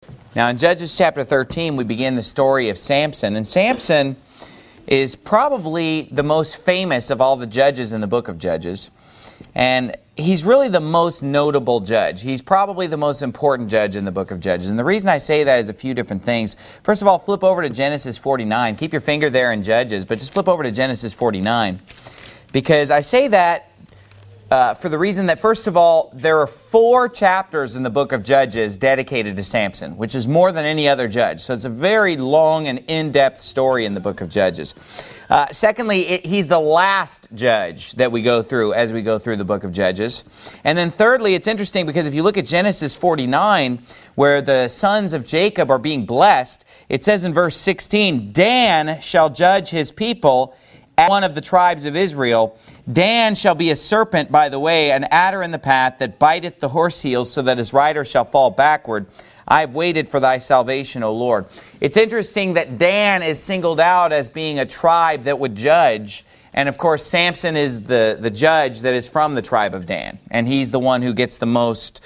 Now in Judges chapter 13, we begin the story of Samson. And Samson is probably the most famous of all the judges in the book of Judges. And he's really the most notable judge. He's probably the most important judge in the book of Judges. And the reason I say that is a few different things. First of all, flip over to Genesis 49. Keep your finger there in Judges, but just flip over to Genesis 49. Because I say that for the reason that, first of all, there are 4 chapters in the book of Judges dedicated to Samson, which is more than any other judge. So it's a very long and in-depth story in the book of Judges. Secondly, he's the last judge that we go through as we go through the book of Judges. And then thirdly, it's interesting because if you look at Genesis 49, where the sons of Jacob are being blessed, it says in verse 16, Dan shall judge his people as one of the tribes of Israel. Dan shall be a serpent by the way, an adder in the path that biteth the horse heels, so that his rider shall fall backward. I have waited for thy salvation, O Lord. It's interesting that Dan is singled out as being a tribe that would judge. And of course, Samson is the judge that is from the tribe of Dan. And he's the one who gets the most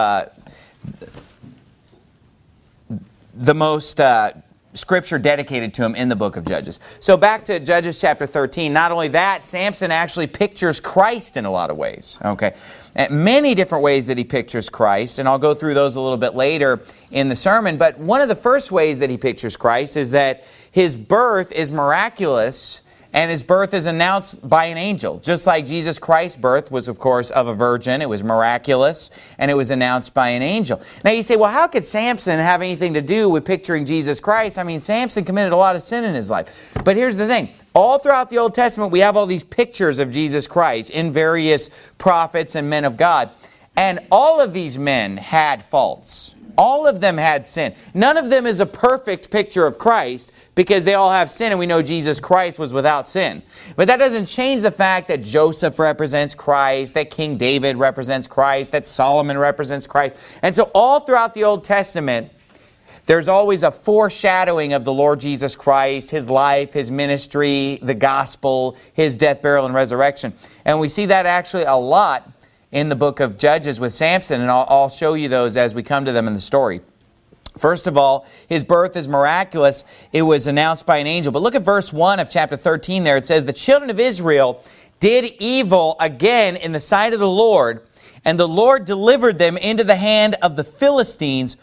Scripture dedicated to him in the book of Judges. So back to Judges chapter 13. Not only that, Samson actually pictures Christ in a lot of ways. Okay, many different ways that he pictures Christ, and I'll go through those a little bit later in the sermon. But one of the first ways that he pictures Christ is that his birth is miraculous, and his birth is announced by an angel. Just like Jesus Christ's birth was, of course, of a virgin. It was miraculous, and it was announced by an angel. Now you say, well, how could Samson have anything to do with picturing Jesus Christ? I mean, Samson committed a lot of sin in his life. But here's the thing. All throughout the Old Testament, we have all these pictures of Jesus Christ in various prophets and men of God. And all of these men had faults. All of them had sin. None of them is a perfect picture of Christ, because they all have sin, and we know Jesus Christ was without sin. But that doesn't change the fact that Joseph represents Christ, that King David represents Christ, that Solomon represents Christ. And so all throughout the Old Testament, there's always a foreshadowing of the Lord Jesus Christ, His life, His ministry, the gospel, His death, burial, and resurrection. And we see that actually a lot in the book of Judges with Samson, and I'll show you those as we come to them in the story. First of all, his birth is miraculous. It was announced by an angel. But look at verse 1 of chapter 13 there. It says, the children of Israel did evil again in the sight of the Lord, and the Lord delivered them into the hand of the Philistines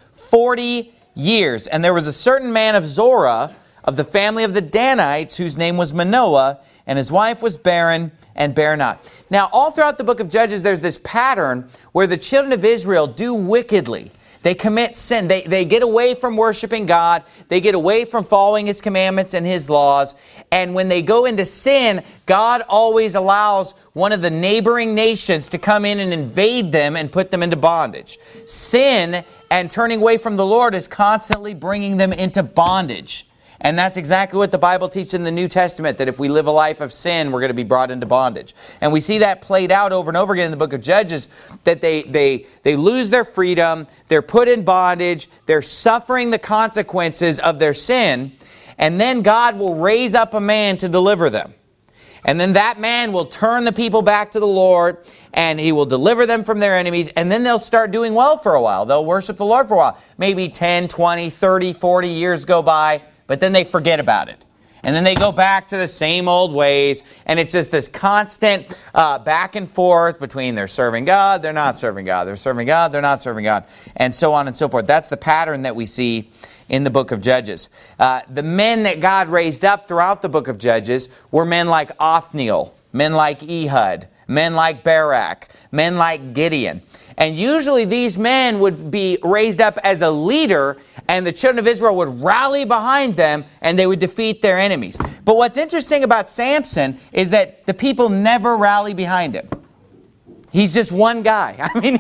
40 years. And there was a certain man of Zorah, of the family of the Danites, whose name was Manoah, and his wife was barren and bare not. Now, all throughout the book of Judges, there's this pattern where the children of Israel do wickedly. They commit sin. They get away from worshiping God. They get away from following His commandments and His laws. And when they go into sin, God always allows one of the neighboring nations to come in and invade them and put them into bondage. Sin and turning away from the Lord is constantly bringing them into bondage. And that's exactly what the Bible teaches in the New Testament, that if we live a life of sin, we're going to be brought into bondage. And we see that played out over and over again in the book of Judges, that they lose their freedom, they're put in bondage, they're suffering the consequences of their sin, and then God will raise up a man to deliver them. And then that man will turn the people back to the Lord, and He will deliver them from their enemies, and then they'll start doing well for a while. They'll worship the Lord for a while. Maybe 10, 20, 30, 40 years go by, but then they forget about it. And then they go back to the same old ways. And it's just this constant back and forth between they're serving God, they're not serving God. They're serving God, they're not serving God. And so on and so forth. That's the pattern that we see in the book of Judges. The men that God raised up throughout the book of Judges were men like Othniel, men like Ehud, men like Barak, men like Gideon. And usually these men would be raised up as a leader, and the children of Israel would rally behind them, and they would defeat their enemies. But what's interesting about Samson is that the people never rally behind him. He's just one guy. I mean,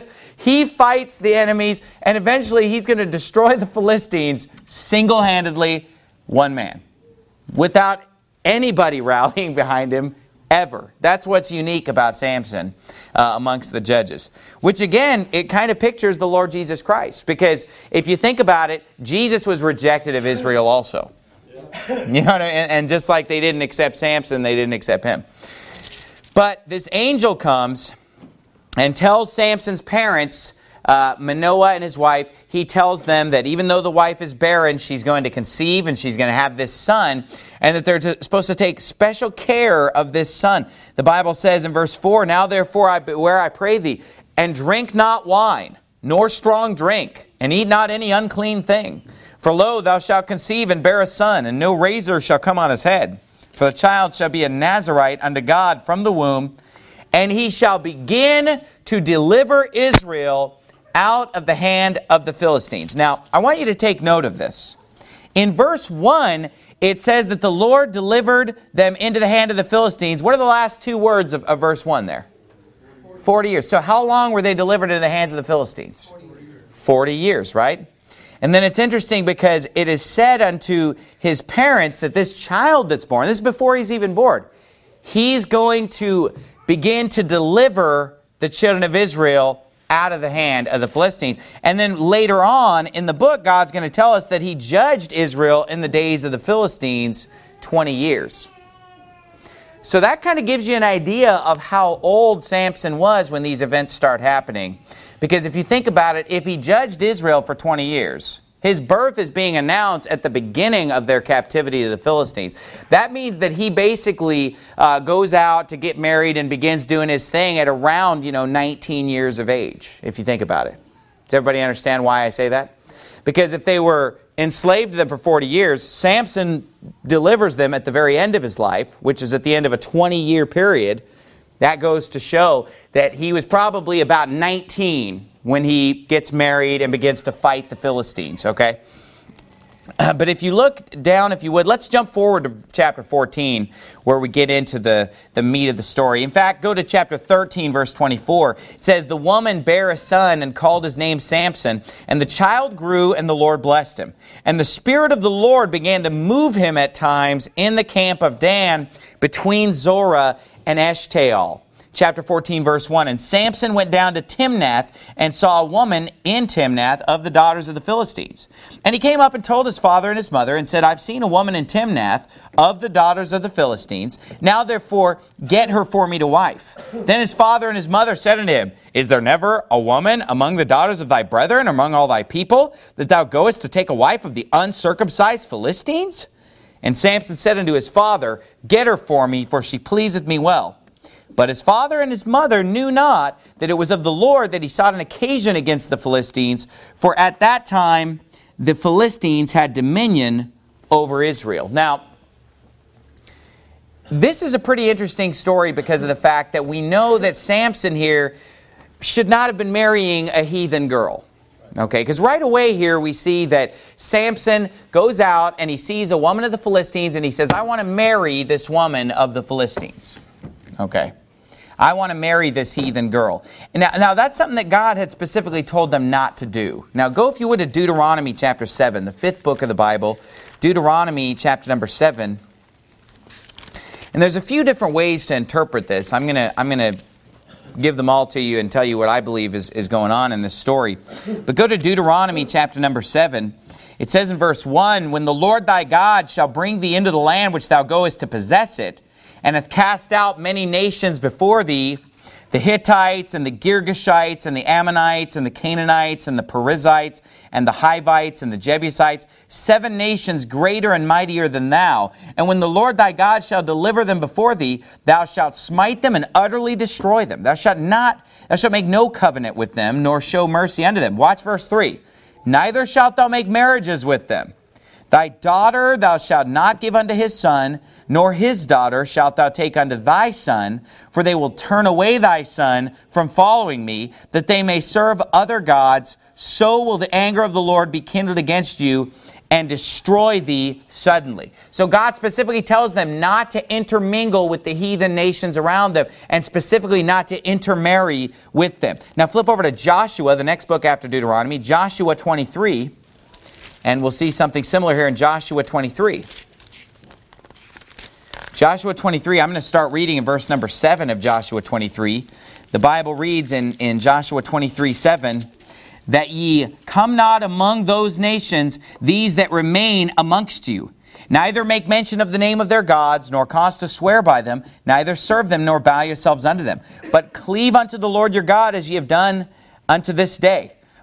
he fights the enemies, and eventually he's going to destroy the Philistines single-handedly, one man, without anybody rallying behind him ever. That's what's unique about Samson amongst the judges. Which again, it kind of pictures the Lord Jesus Christ. Because if you think about it, Jesus was rejected of Israel also. You know what I mean? And just like they didn't accept Samson, they didn't accept him. But this angel comes and tells Samson's parents Manoah and his wife, he tells them that even though the wife is barren, she's going to conceive and she's going to have this son, and that they're supposed to take special care of this son. The Bible says in verse 4, "Now therefore beware, I pray thee, and drink not wine, nor strong drink, and eat not any unclean thing. For lo, thou shalt conceive and bear a son, and no razor shall come on his head. For the child shall be a Nazarite unto God from the womb, and he shall begin to deliver Israel out of the hand of the Philistines." Now, I want you to take note of this. In verse 1, it says that the Lord delivered them into the hand of the Philistines. What are the last two words of verse 1 there? 40 years. So how long were they delivered into the hands of the Philistines? 40 years, right? And then it's interesting because it is said unto his parents that this child that's born, this is before he's even born, he's going to begin to deliver the children of Israel out of the hand of the Philistines. And then later on in the book, God's going to tell us that he judged Israel in the days of the Philistines 20 years. So that kind of gives you an idea of how old Samson was when these events start happening. Because if you think about it, if he judged Israel for 20 years, his birth is being announced at the beginning of their captivity to the Philistines. That means that he basically goes out to get married and begins doing his thing at around 19 years of age, if you think about it. Does everybody understand why I say that? Because if they were enslaved to them for 40 years, Samson delivers them at the very end of his life, which is at the end of a 20-year period. That goes to show that he was probably about 19 when he gets married and begins to fight the Philistines, okay? But if you look down, if you would, let's jump forward to chapter 14 where we get into the meat of the story. In fact, go to chapter 13, verse 24. It says, "The woman bare a son and called his name Samson, and the child grew and the Lord blessed him. And the Spirit of the Lord began to move him at times in the camp of Dan between Zorah and Eshtaol." Chapter 14, verse 1, "And Samson went down to Timnath and saw a woman in Timnath of the daughters of the Philistines. And he came up and told his father and his mother and said, I've seen a woman in Timnath of the daughters of the Philistines. Now therefore get her for me to wife. Then his father and his mother said unto him, Is there never a woman among the daughters of thy brethren, among all thy people, that thou goest to take a wife of the uncircumcised Philistines? And Samson said unto his father, Get her for me, for she pleaseth me well. But his father and his mother knew not that it was of the Lord that he sought an occasion against the Philistines, for at that time the Philistines had dominion over Israel." Now, this is a pretty interesting story because of the fact that we know that Samson here should not have been marrying a heathen girl. Okay, because right away here we see that Samson goes out and he sees a woman of the Philistines and he says, I want to marry this woman of the Philistines. Okay. I want to marry this heathen girl. Now that's something that God had specifically told them not to do. Now go, if you would, to Deuteronomy chapter 7, the 5th book of the Bible. Deuteronomy chapter number 7. And there's a few different ways to interpret this. I'm gonna give them all to you and tell you what I believe is going on in this story. But go to Deuteronomy chapter number 7. It says in verse 1, "When the Lord thy God shall bring thee into the land which thou goest to possess it, and hath cast out many nations before thee, the Hittites, and the Girgashites, and the Ammonites, and the Canaanites, and the Perizzites, and the Hivites, and the Jebusites, 7 nations greater and mightier than thou. And when the Lord thy God shall deliver them before thee, thou shalt smite them and utterly destroy them. Thou shalt make no covenant with them, nor show mercy unto them." Watch verse 3. "Neither shalt thou make marriages with them. Thy daughter thou shalt not give unto his son, nor his daughter shalt thou take unto thy son, for they will turn away thy son from following me, that they may serve other gods. So will the anger of the Lord be kindled against you, and destroy thee suddenly." So God specifically tells them not to intermingle with the heathen nations around them, and specifically not to intermarry with them. Now flip over to Joshua, the next book after Deuteronomy, Joshua 23. And we'll see something similar here in Joshua 23. Joshua 23, I'm going to start reading in verse number 7 of Joshua 23. The Bible reads in Joshua 23:7, "That ye come not among those nations, these that remain amongst you, neither make mention of the name of their gods, nor cause to swear by them, neither serve them, nor bow yourselves unto them. But cleave unto the Lord your God, as ye have done unto this day.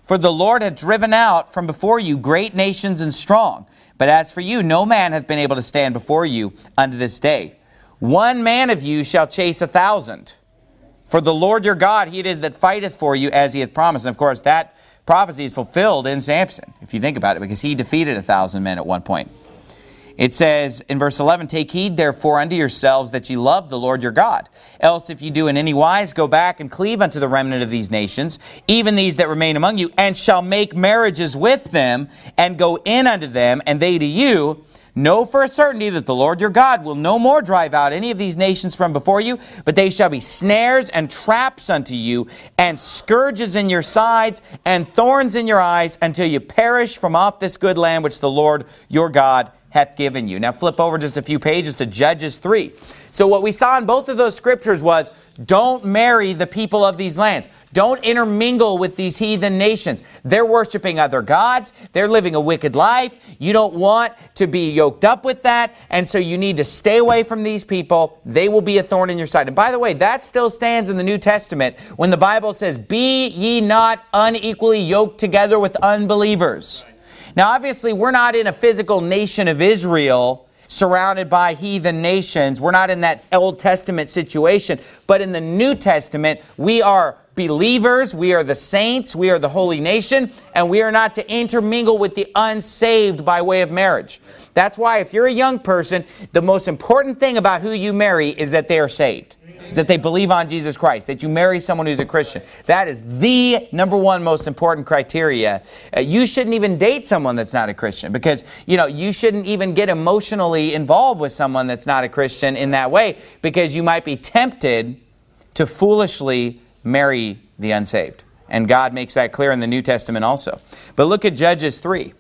For the Lord hath driven out from before you great nations and strong. But as for you, no man hath been able to stand before you unto this day. One man of you shall chase 1,000. For the Lord your God, he it is that fighteth for you as he hath promised. And of course, that prophecy is fulfilled in Samson, if you think about it, because he defeated 1,000 men at one point. It says in verse 11, Take heed therefore unto yourselves that ye love the Lord your God. Else if ye do in any wise go back and cleave unto the remnant of these nations, even these that remain among you, and shall make marriages with them, and go in unto them, and they to you, know for a certainty that the Lord your God will no more drive out any of these nations from before you, but they shall be snares and traps unto you, and scourges in your sides, and thorns in your eyes, until you perish from off this good land which the Lord your God hath given you. Now flip over just a few pages to Judges 3. So what we saw in both of those scriptures was, don't marry the people of these lands. Don't intermingle with these heathen nations. They're worshiping other gods. They're living a wicked life. You don't want to be yoked up with that. And so you need to stay away from these people. They will be a thorn in your side. And by the way, that still stands in the New Testament when the Bible says, Be ye not unequally yoked together with unbelievers. Now, obviously, we're not in a physical nation of Israel surrounded by heathen nations. We're not in that Old Testament situation. But in the New Testament, we are believers, we are the saints, we are the holy nation, and we are not to intermingle with the unsaved by way of marriage. That's why if you're a young person, the most important thing about who you marry is that they are saved. Is that they believe on Jesus Christ, that you marry someone who's a Christian. That is the number one most important criteria. You shouldn't even date someone that's not a Christian because, you shouldn't even get emotionally involved with someone that's not a Christian in that way because you might be tempted to foolishly marry the unsaved. And God makes that clear in the New Testament also. But look at Judges 3.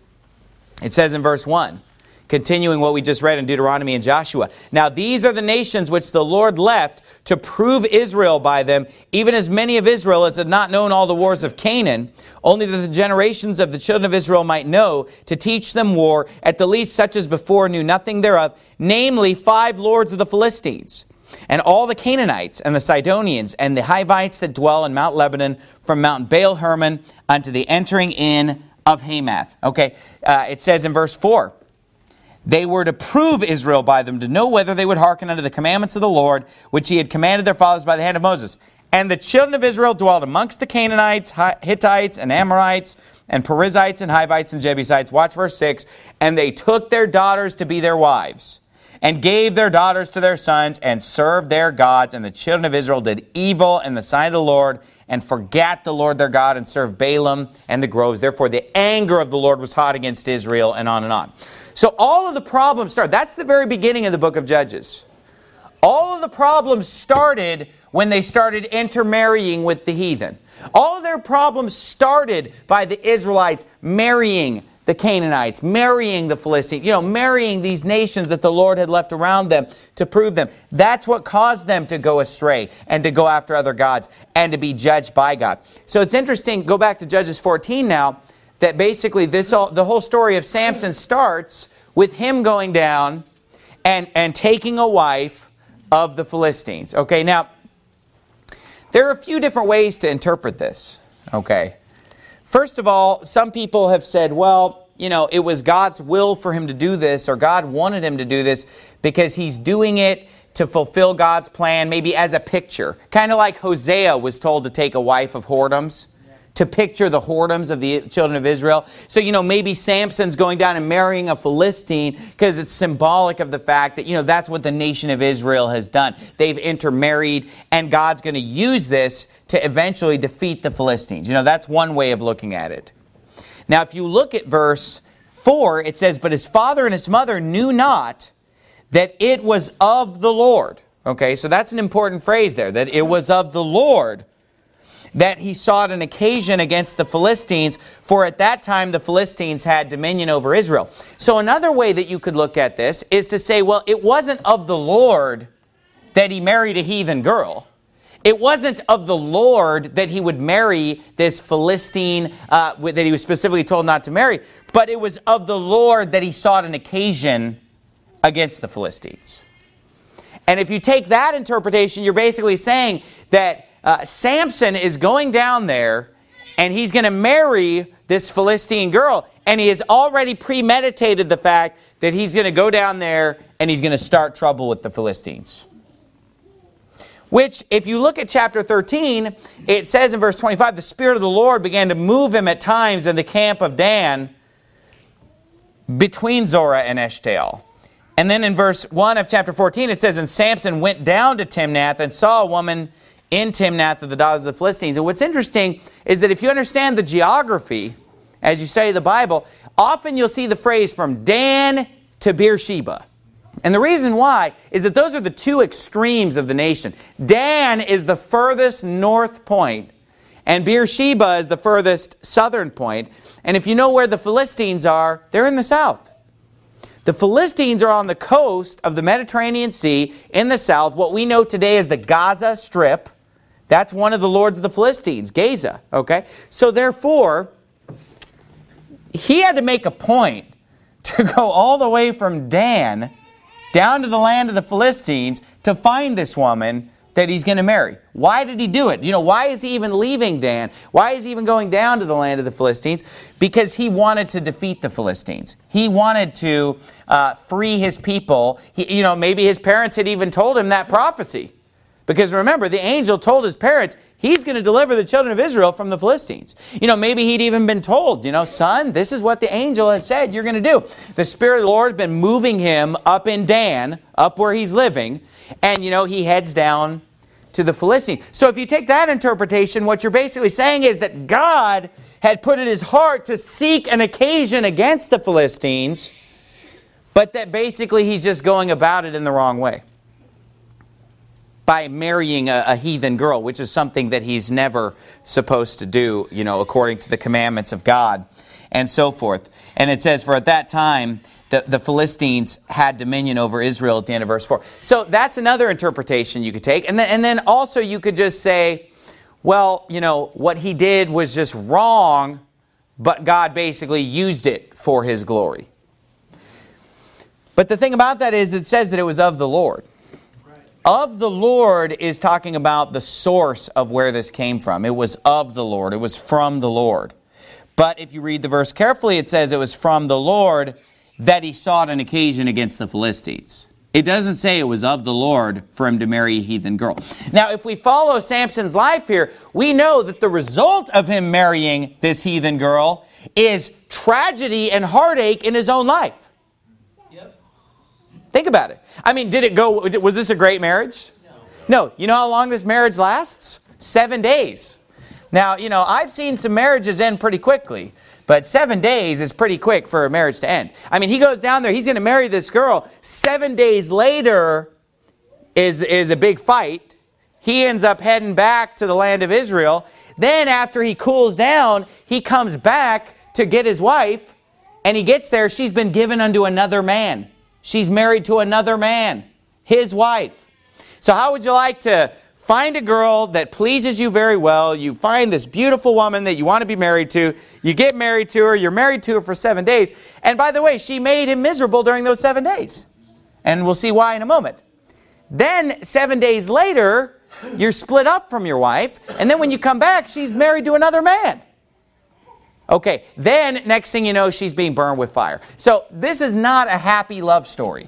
It says in verse 1, continuing what we just read in Deuteronomy and Joshua. Now these are the nations which the Lord left to prove Israel by them, even as many of Israel as had not known all the wars of Canaan, only that the generations of the children of Israel might know, to teach them war, at the least such as before knew nothing thereof, namely 5 lords of the Philistines, and all the Canaanites, and the Sidonians, and the Hivites that dwell in Mount Lebanon, from Mount Baal Hermon unto the entering in of Hamath. Okay, it says in verse 4, They were to prove Israel by them, to know whether they would hearken unto the commandments of the Lord, which he had commanded their fathers by the hand of Moses. And the children of Israel dwelled amongst the Canaanites, Hittites, and Amorites, and Perizzites, and Hivites, and Jebusites. Watch verse 6. And they took their daughters to be their wives, and gave their daughters to their sons, and served their gods. And the children of Israel did evil in the sight of the Lord, and forgat the Lord their God, and served Balaam and the groves. Therefore the anger of the Lord was hot against Israel, and on and on. So all of the problems start. That's the very beginning of the book of Judges. All of the problems started when they started intermarrying with the heathen. All of their problems started by the Israelites marrying the Canaanites, marrying the Philistines, marrying these nations that the Lord had left around them to prove them. That's what caused them to go astray and to go after other gods and to be judged by God. So it's interesting, go back to Judges 14 now, that basically the whole story of Samson starts with him going down and taking a wife of the Philistines. Okay, now, there are a few different ways to interpret this. Okay. First of all, some people have said, well, it was God's will for him to do this, or God wanted him to do this because he's doing it to fulfill God's plan, maybe as a picture. Kind of like Hosea was told to take a wife of whoredoms, to picture the whoredoms of the children of Israel. So, maybe Samson's going down and marrying a Philistine because it's symbolic of the fact that, that's what the nation of Israel has done. They've intermarried, and God's going to use this to eventually defeat the Philistines. That's one way of looking at it. Now, if you look at verse 4, it says, But his father and his mother knew not that it was of the Lord. Okay, so that's an important phrase there, that it was of the Lord that he sought an occasion against the Philistines, for at that time the Philistines had dominion over Israel. So another way that you could look at this is to say, well, it wasn't of the Lord that he married a heathen girl. It wasn't of the Lord that he would marry this Philistine that he was specifically told not to marry, but it was of the Lord that he sought an occasion against the Philistines. And if you take that interpretation, you're basically saying that Samson is going down there and he's going to marry this Philistine girl. And he has already premeditated the fact that he's going to go down there and he's going to start trouble with the Philistines. Which, if you look at chapter 13, it says in verse 25, the Spirit of the Lord began to move him at times in the camp of Dan between Zorah and Eshtaol. And then in verse 1 of chapter 14, it says, and Samson went down to Timnath and saw a woman in Timnath of the daughters of the Philistines. And what's interesting is that if you understand the geography, as you study the Bible, often you'll see the phrase from Dan to Beersheba. And the reason why is that those are the two extremes of the nation. Dan is the furthest north point, and Beersheba is the furthest southern point. And if you know where the Philistines are, they're in the south. The Philistines are on the coast of the Mediterranean Sea in the south, what we know today as the Gaza Strip. That's one of the lords of the Philistines, Gaza. Okay? So therefore, he had to make a point to go all the way from Dan down to the land of the Philistines to find this woman that he's going to marry. Why did he do it? You know, why is he even leaving Dan? Why is he even going down to the land of the Philistines? Because he wanted to defeat the Philistines. He wanted to free his people. Maybe his parents had even told him that prophecy. Because remember, the angel told his parents, he's going to deliver the children of Israel from the Philistines. Maybe he'd even been told, son, this is what the angel has said you're going to do. The Spirit of the Lord has been moving him up in Dan, up where he's living, and, he heads down to the Philistines. So if you take that interpretation, what you're basically saying is that God had put in his heart to seek an occasion against the Philistines, but that basically he's just going about it in the wrong way. By marrying a heathen girl, which is something that he's never supposed to do, according to the commandments of God, and so forth. And it says, for at that time, the Philistines had dominion over Israel at the end of verse 4. So that's another interpretation you could take. And then also you could just say, well, what he did was just wrong, but God basically used it for his glory. But the thing about that is it says that it was of the Lord. Of the Lord is talking about the source of where this came from. It was of the Lord. It was from the Lord. But if you read the verse carefully, it says it was from the Lord that he sought an occasion against the Philistines. It doesn't say it was of the Lord for him to marry a heathen girl. Now, if we follow Samson's life here, we know that the result of him marrying this heathen girl is tragedy and heartache in his own life. Think about it. I mean, was this a great marriage? No. You know how long this marriage lasts? 7 days. Now, I've seen some marriages end pretty quickly, but 7 days is pretty quick for a marriage to end. I mean, he goes down there, he's going to marry this girl. 7 days later is a big fight. He ends up heading back to the land of Israel. Then after he cools down, he comes back to get his wife, and he gets there, she's been given unto another man. She's married to another man, his wife. So how would you like to find a girl that pleases you very well? You find this beautiful woman that you want to be married to. You get married to her. You're married to her for 7 days. And by the way, she made him miserable during those 7 days. And we'll see why in a moment. Then 7 days later, you're split up from your wife. And then when you come back, she's married to another man. Okay, then next thing you know, she's being burned with fire. So this is not a happy love story.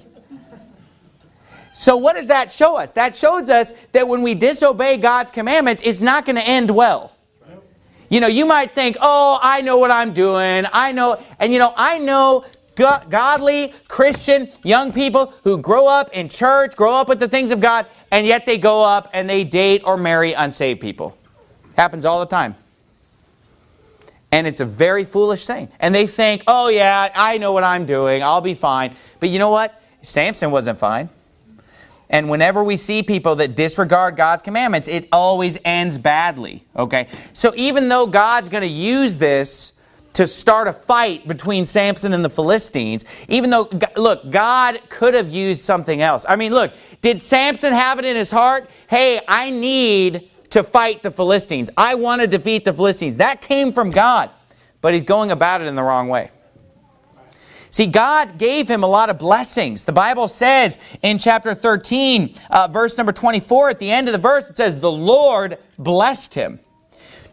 So what does that show us? That shows us that when we disobey God's commandments, it's not going to end well. You might think, oh, I know what I'm doing. I know. And I know godly, Christian, young people who grow up in church, grow up with the things of God, and yet they go up and they date or marry unsaved people. Happens all the time. And it's a very foolish thing. And they think, oh yeah, I know what I'm doing. I'll be fine. But you know what? Samson wasn't fine. And whenever we see people that disregard God's commandments, it always ends badly. Okay? So even though God's going to use this to start a fight between Samson and the Philistines, even though, look, God could have used something else. I mean, look, did Samson have it in his heart? Hey, I need to fight the Philistines. I want to defeat the Philistines. That came from God, but he's going about it in the wrong way. See, God gave him a lot of blessings. The Bible says in chapter 13, verse number 24, at the end of the verse, it says, the Lord blessed him.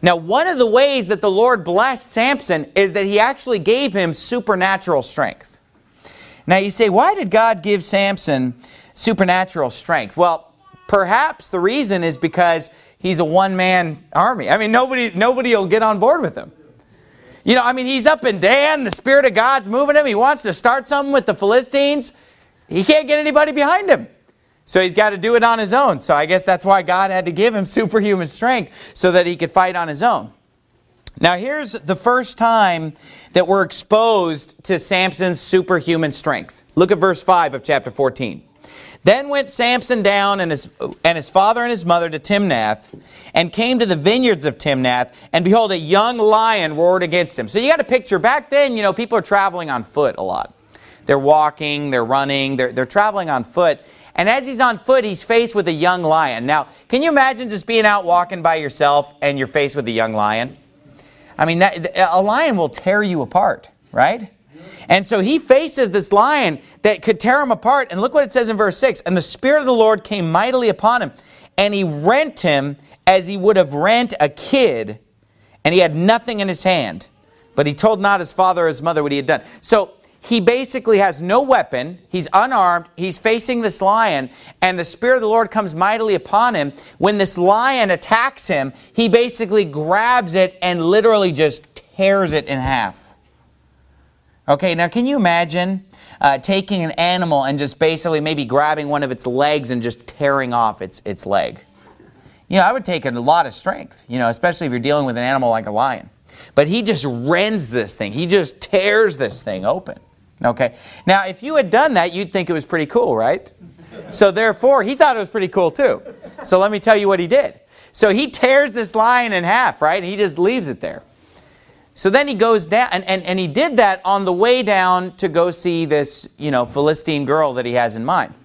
Now, one of the ways that the Lord blessed Samson is that he actually gave him supernatural strength. Now, you say, why did God give Samson supernatural strength? Well, perhaps the reason is because he's a one-man army. I mean, nobody will get on board with him. You know, I mean, he's up in Dan. The Spirit of God's moving him. He wants to start something with the Philistines. He can't get anybody behind him. So he's got to do it on his own. So I guess that's why God had to give him superhuman strength so that he could fight on his own. Now here's the first time that we're exposed to Samson's superhuman strength. Look at verse 5 of chapter 14. Then went Samson down and his father and his mother to Timnath, and came to the vineyards of Timnath, and behold, a young lion roared against him. So you got to picture, back then, you know, people are traveling on foot a lot. They're walking, they're running, they're traveling on foot. And as he's on foot, he's faced with a young lion. Now, can you imagine just being out walking by yourself and you're faced with a young lion? I mean, a lion will tear you apart, right? And so he faces this lion that could tear him apart. And look what it says in verse 6. And the Spirit of the Lord came mightily upon him, and he rent him as he would have rent a kid, and he had nothing in his hand. But he told not his father or his mother what he had done. So he basically has no weapon. He's unarmed. He's facing this lion, and the Spirit of the Lord comes mightily upon him. When this lion attacks him, he basically grabs it and literally just tears it in half. Okay, now can you imagine taking an animal and just basically maybe grabbing one of its legs and just tearing off its leg? You know, I would take a lot of strength, you know, especially if you're dealing with an animal like a lion. But he just rends this thing. He just tears this thing open. Okay, now if you had done that, you'd think it was pretty cool, right? So therefore, he thought it was pretty cool too. So let me tell you what he did. So he tears this lion in half, right? And he just leaves it there. So then he goes down, and he did that on the way down to go see this, you know, Philistine girl that he has in mind.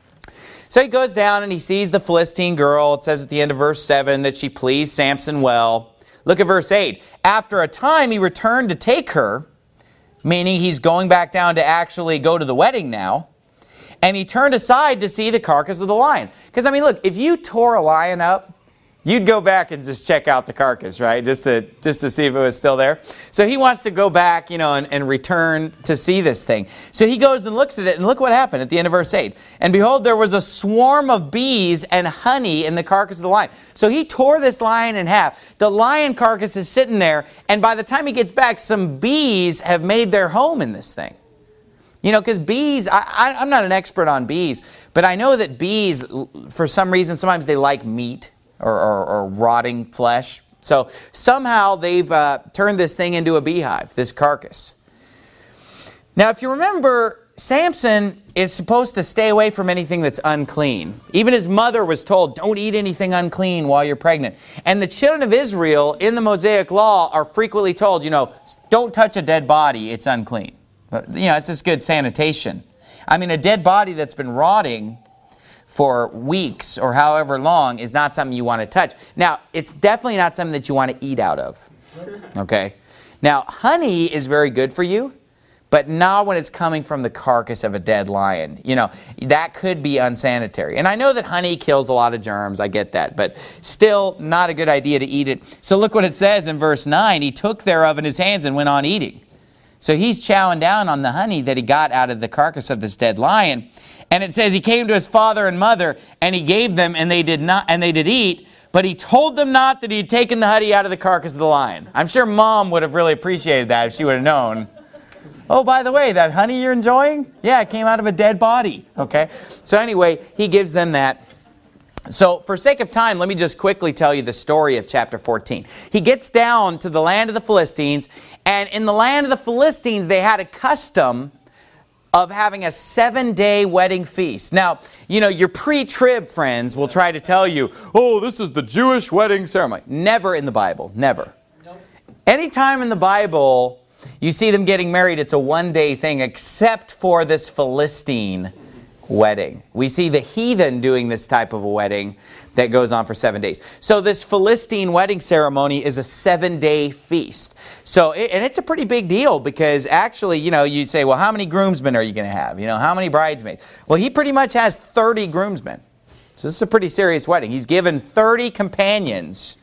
So he goes down and he sees the Philistine girl. It says at the end of verse 7 that she pleased Samson well. Look at verse 8. After a time he returned to take her, meaning he's going back down to actually go to the wedding now. And he turned aside to see the carcass of the lion. Because, I mean, look, if you tore a lion up, you'd go back and just check out the carcass, right? Just to see if it was still there. So he wants to go back, you know, and return to see this thing. So he goes and looks at it, and look what happened at the end of verse 8. And behold, there was a swarm of bees and honey in the carcass of the lion. So he tore this lion in half. The lion carcass is sitting there, and by the time he gets back, some bees have made their home in this thing. You know, because bees, I'm not an expert on bees, but I know that bees, for some reason, sometimes they like meat. Or rotting flesh. So somehow they've turned this thing into a beehive, this carcass. Now if you remember, Samson is supposed to stay away from anything that's unclean. Even his mother was told, don't eat anything unclean while you're pregnant. And the children of Israel in the Mosaic Law are frequently told, you know, don't touch a dead body, it's unclean. But, you know, it's just good sanitation. I mean, a dead body that's been rotting for weeks or however long is not something you want to touch. Now, it's definitely not something that you want to eat out of. Okay? Now, honey is very good for you, but not when it's coming from the carcass of a dead lion. You know, that could be unsanitary. And I know that honey kills a lot of germs, I get that, but still not a good idea to eat it. So look what it says in verse 9. He took thereof in his hands and went on eating. So he's chowing down on the honey that he got out of the carcass of this dead lion. And it says he came to his father and mother, and he gave them, and they did eat, but he told them not that he had taken the honey out of the carcass of the lion. I'm sure Mom would have really appreciated that if she would have known. Oh, by the way, that honey you're enjoying? Yeah, it came out of a dead body. Okay? So anyway, he gives them that. So for sake of time, let me just quickly tell you the story of chapter 14. He gets down to the land of the Philistines, and in the land of the Philistines, they had a custom of having a 7-day wedding feast. Now, you know, your pre-trib friends will try to tell you, oh, this is the Jewish wedding ceremony. Never in the Bible. Never. Nope. Anytime in the Bible you see them getting married, it's a 1-day thing, except for this Philistine wedding. We see the heathen doing this type of a wedding that goes on for 7 days. So this Philistine wedding ceremony is a 7-day feast. So, and it's a pretty big deal because actually, you know, you say, well, how many groomsmen are you going to have? You know, how many bridesmaids? Well, he pretty much has 30 groomsmen. So this is a pretty serious wedding. He's given 30 companions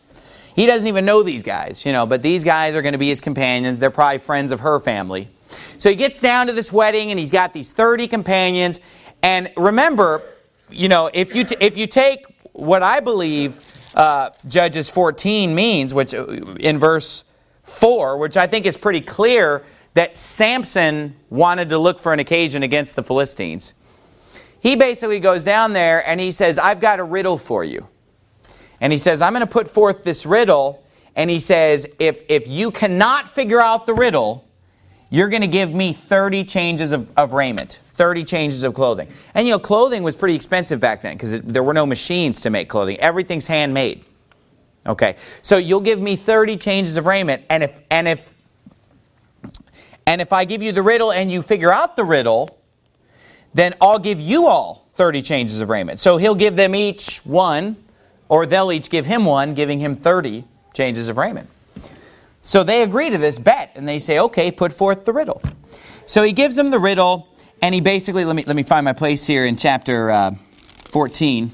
He doesn't even know these guys, but these guys are going to be his companions. They're probably friends of her family. So he gets down to this wedding, and he's got these 30 companions. And remember, if you take what I believe Judges 14 means, which in verse 4, which I think is pretty clear, that Samson wanted to look for an occasion against the Philistines. He basically goes down there and he says, I've got a riddle for you. And he says, I'm going to put forth this riddle. And he says, if you cannot figure out the riddle, you're going to give me 30 changes of raiment, 30 changes of clothing. And clothing was pretty expensive back then because there were no machines to make clothing. Everything's handmade. Okay, so you'll give me 30 changes of raiment, and if I give you the riddle and you figure out the riddle, then I'll give you all 30 changes of raiment. So he'll give them each one, or they'll each give him one, giving him 30 changes of raiment. So they agree to this bet, and they say, okay, put forth the riddle. So he gives them the riddle, and he basically, let me find my place here in chapter 14.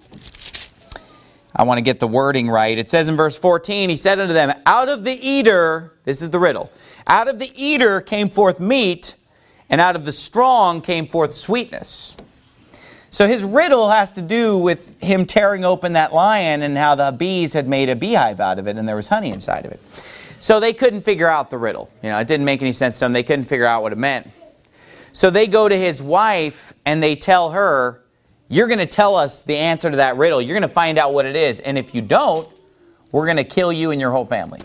I want to get the wording right. It says in verse 14, he said unto them, out of the eater, this is the riddle, out of the eater came forth meat, and out of the strong came forth sweetness. So his riddle has to do with him tearing open that lion and how the bees had made a beehive out of it and there was honey inside of it. So they couldn't figure out the riddle. It didn't make any sense to them. They couldn't figure out what it meant. So they go to his wife and they tell her, you're going to tell us the answer to that riddle. You're going to find out what it is. And if you don't, we're going to kill you and your whole family.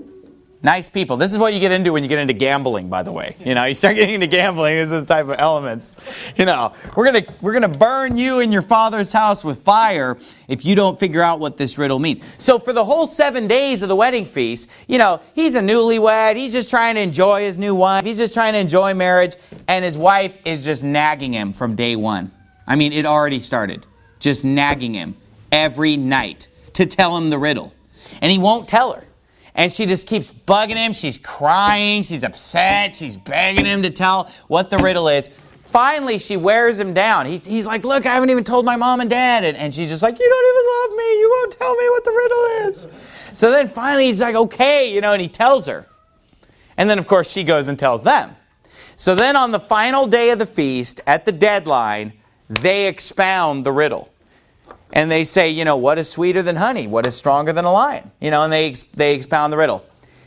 Nice people. This is what you get into when you get into gambling, by the way. You start getting into gambling, this is type of elements. We're going to burn you and your father's house with fire if you don't figure out what this riddle means. So for the whole 7 days of the wedding feast, he's a newlywed. He's just trying to enjoy his new wife. He's just trying to enjoy marriage. And his wife is just nagging him from day one. I mean, it already started. Just nagging him every night to tell him the riddle. And he won't tell her. And she just keeps bugging him. She's crying. She's upset. She's begging him to tell what the riddle is. Finally, she wears him down. He's like, look, I haven't even told my mom and dad. And she's just like, you don't even love me. You won't tell me what the riddle is. So then finally he's like, okay, and he tells her. And then, of course, she goes and tells them. So then on the final day of the feast, at the deadline, they expound the riddle. And they say, what is sweeter than honey? What is stronger than a lion? And they expound the riddle.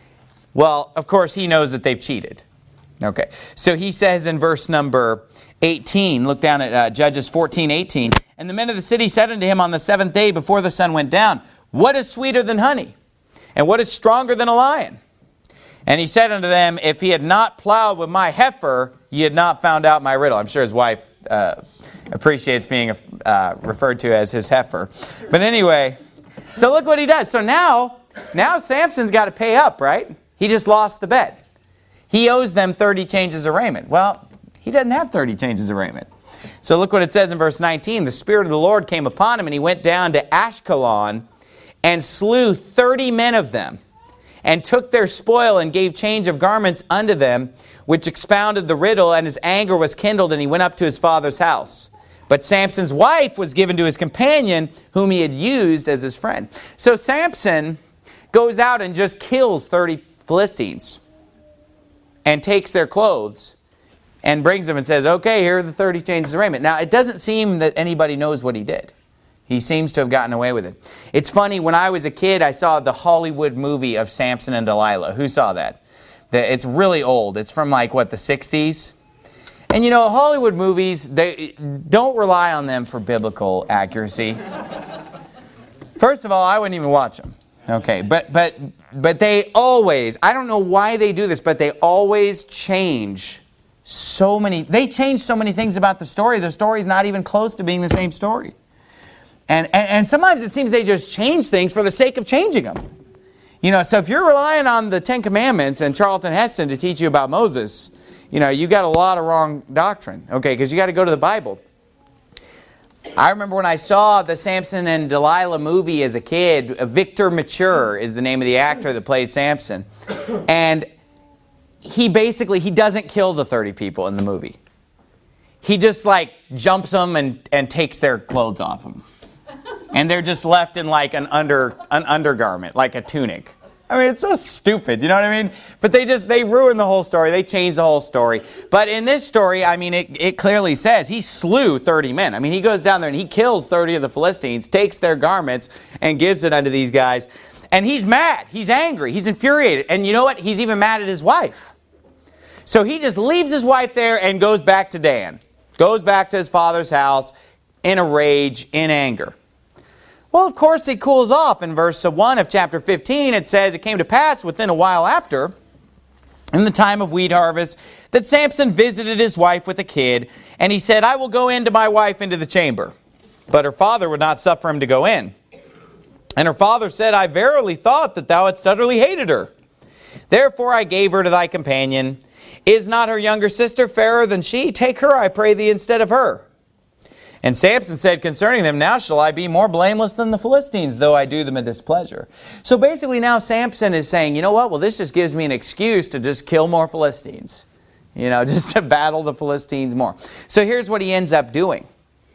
Well, of course, he knows that they've cheated. Okay, so he says in verse number 18, look down at Judges 14:18. And the men of the city said unto him on the 7th day before the sun went down, what is sweeter than honey? And what is stronger than a lion? And he said unto them, if he had not plowed with my heifer, ye had not found out my riddle. I'm sure his wife appreciates being referred to as his heifer. But anyway, so look what he does. So now Samson's got to pay up, right? He just lost the bet. He owes them 30 changes of raiment. Well, he doesn't have 30 changes of raiment. So look what it says in verse 19. The Spirit of the Lord came upon him, and he went down to Ashkelon and slew 30 men of them, and took their spoil and gave change of garments unto them, which expounded the riddle, and his anger was kindled, and he went up to his father's house. But Samson's wife was given to his companion, whom he had used as his friend. So Samson goes out and just kills 30 Philistines and takes their clothes and brings them and says, okay, here are the 30 changes of raiment. Now, it doesn't seem that anybody knows what he did. He seems to have gotten away with it. It's funny, when I was a kid, I saw the Hollywood movie of Samson and Delilah. Who saw that? It's really old. It's from the 60s. And Hollywood movies, they don't rely on them for biblical accuracy. First of all, I wouldn't even watch them. Okay, but they always, I don't know why they do this, but they always change they change so many things about the story. The story's not even close to being the same story. And sometimes it seems they just change things for the sake of changing them. So if you're relying on the Ten Commandments and Charlton Heston to teach you about Moses, you got a lot of wrong doctrine, okay, because you got to go to the Bible. I remember when I saw the Samson and Delilah movie as a kid, Victor Mature is the name of the actor that plays Samson. And he doesn't kill the 30 people in the movie. He just jumps them and takes their clothes off them. And they're just left in like an undergarment, like a tunic. I mean, it's so stupid, you know what I mean? But they ruin the whole story. They change the whole story. But in this story, I mean, it clearly says he slew 30 men. I mean, he goes down there and he kills 30 of the Philistines, takes their garments, and gives it unto these guys. And he's mad. He's angry. He's infuriated. And you know what? He's even mad at his wife. So he just leaves his wife there and goes back to Dan. Goes back to his father's house in a rage, in anger. Well, of course, he cools off. In verse 1 of chapter 15, it says, "It came to pass within a while after, in the time of wheat harvest, that Samson visited his wife with a kid, and he said, I will go in to my wife into the chamber. But her father would not suffer him to go in. And her father said, I verily thought that thou hadst utterly hated her. Therefore I gave her to thy companion. Is not her younger sister fairer than she? Take her, I pray thee, instead of her. And Samson said concerning them, Now shall I be more blameless than the Philistines, though I do them a displeasure." So basically now Samson is saying, you know what? Well, this just gives me an excuse to just kill more Philistines. You know, just to battle the Philistines more. So here's what he ends up doing.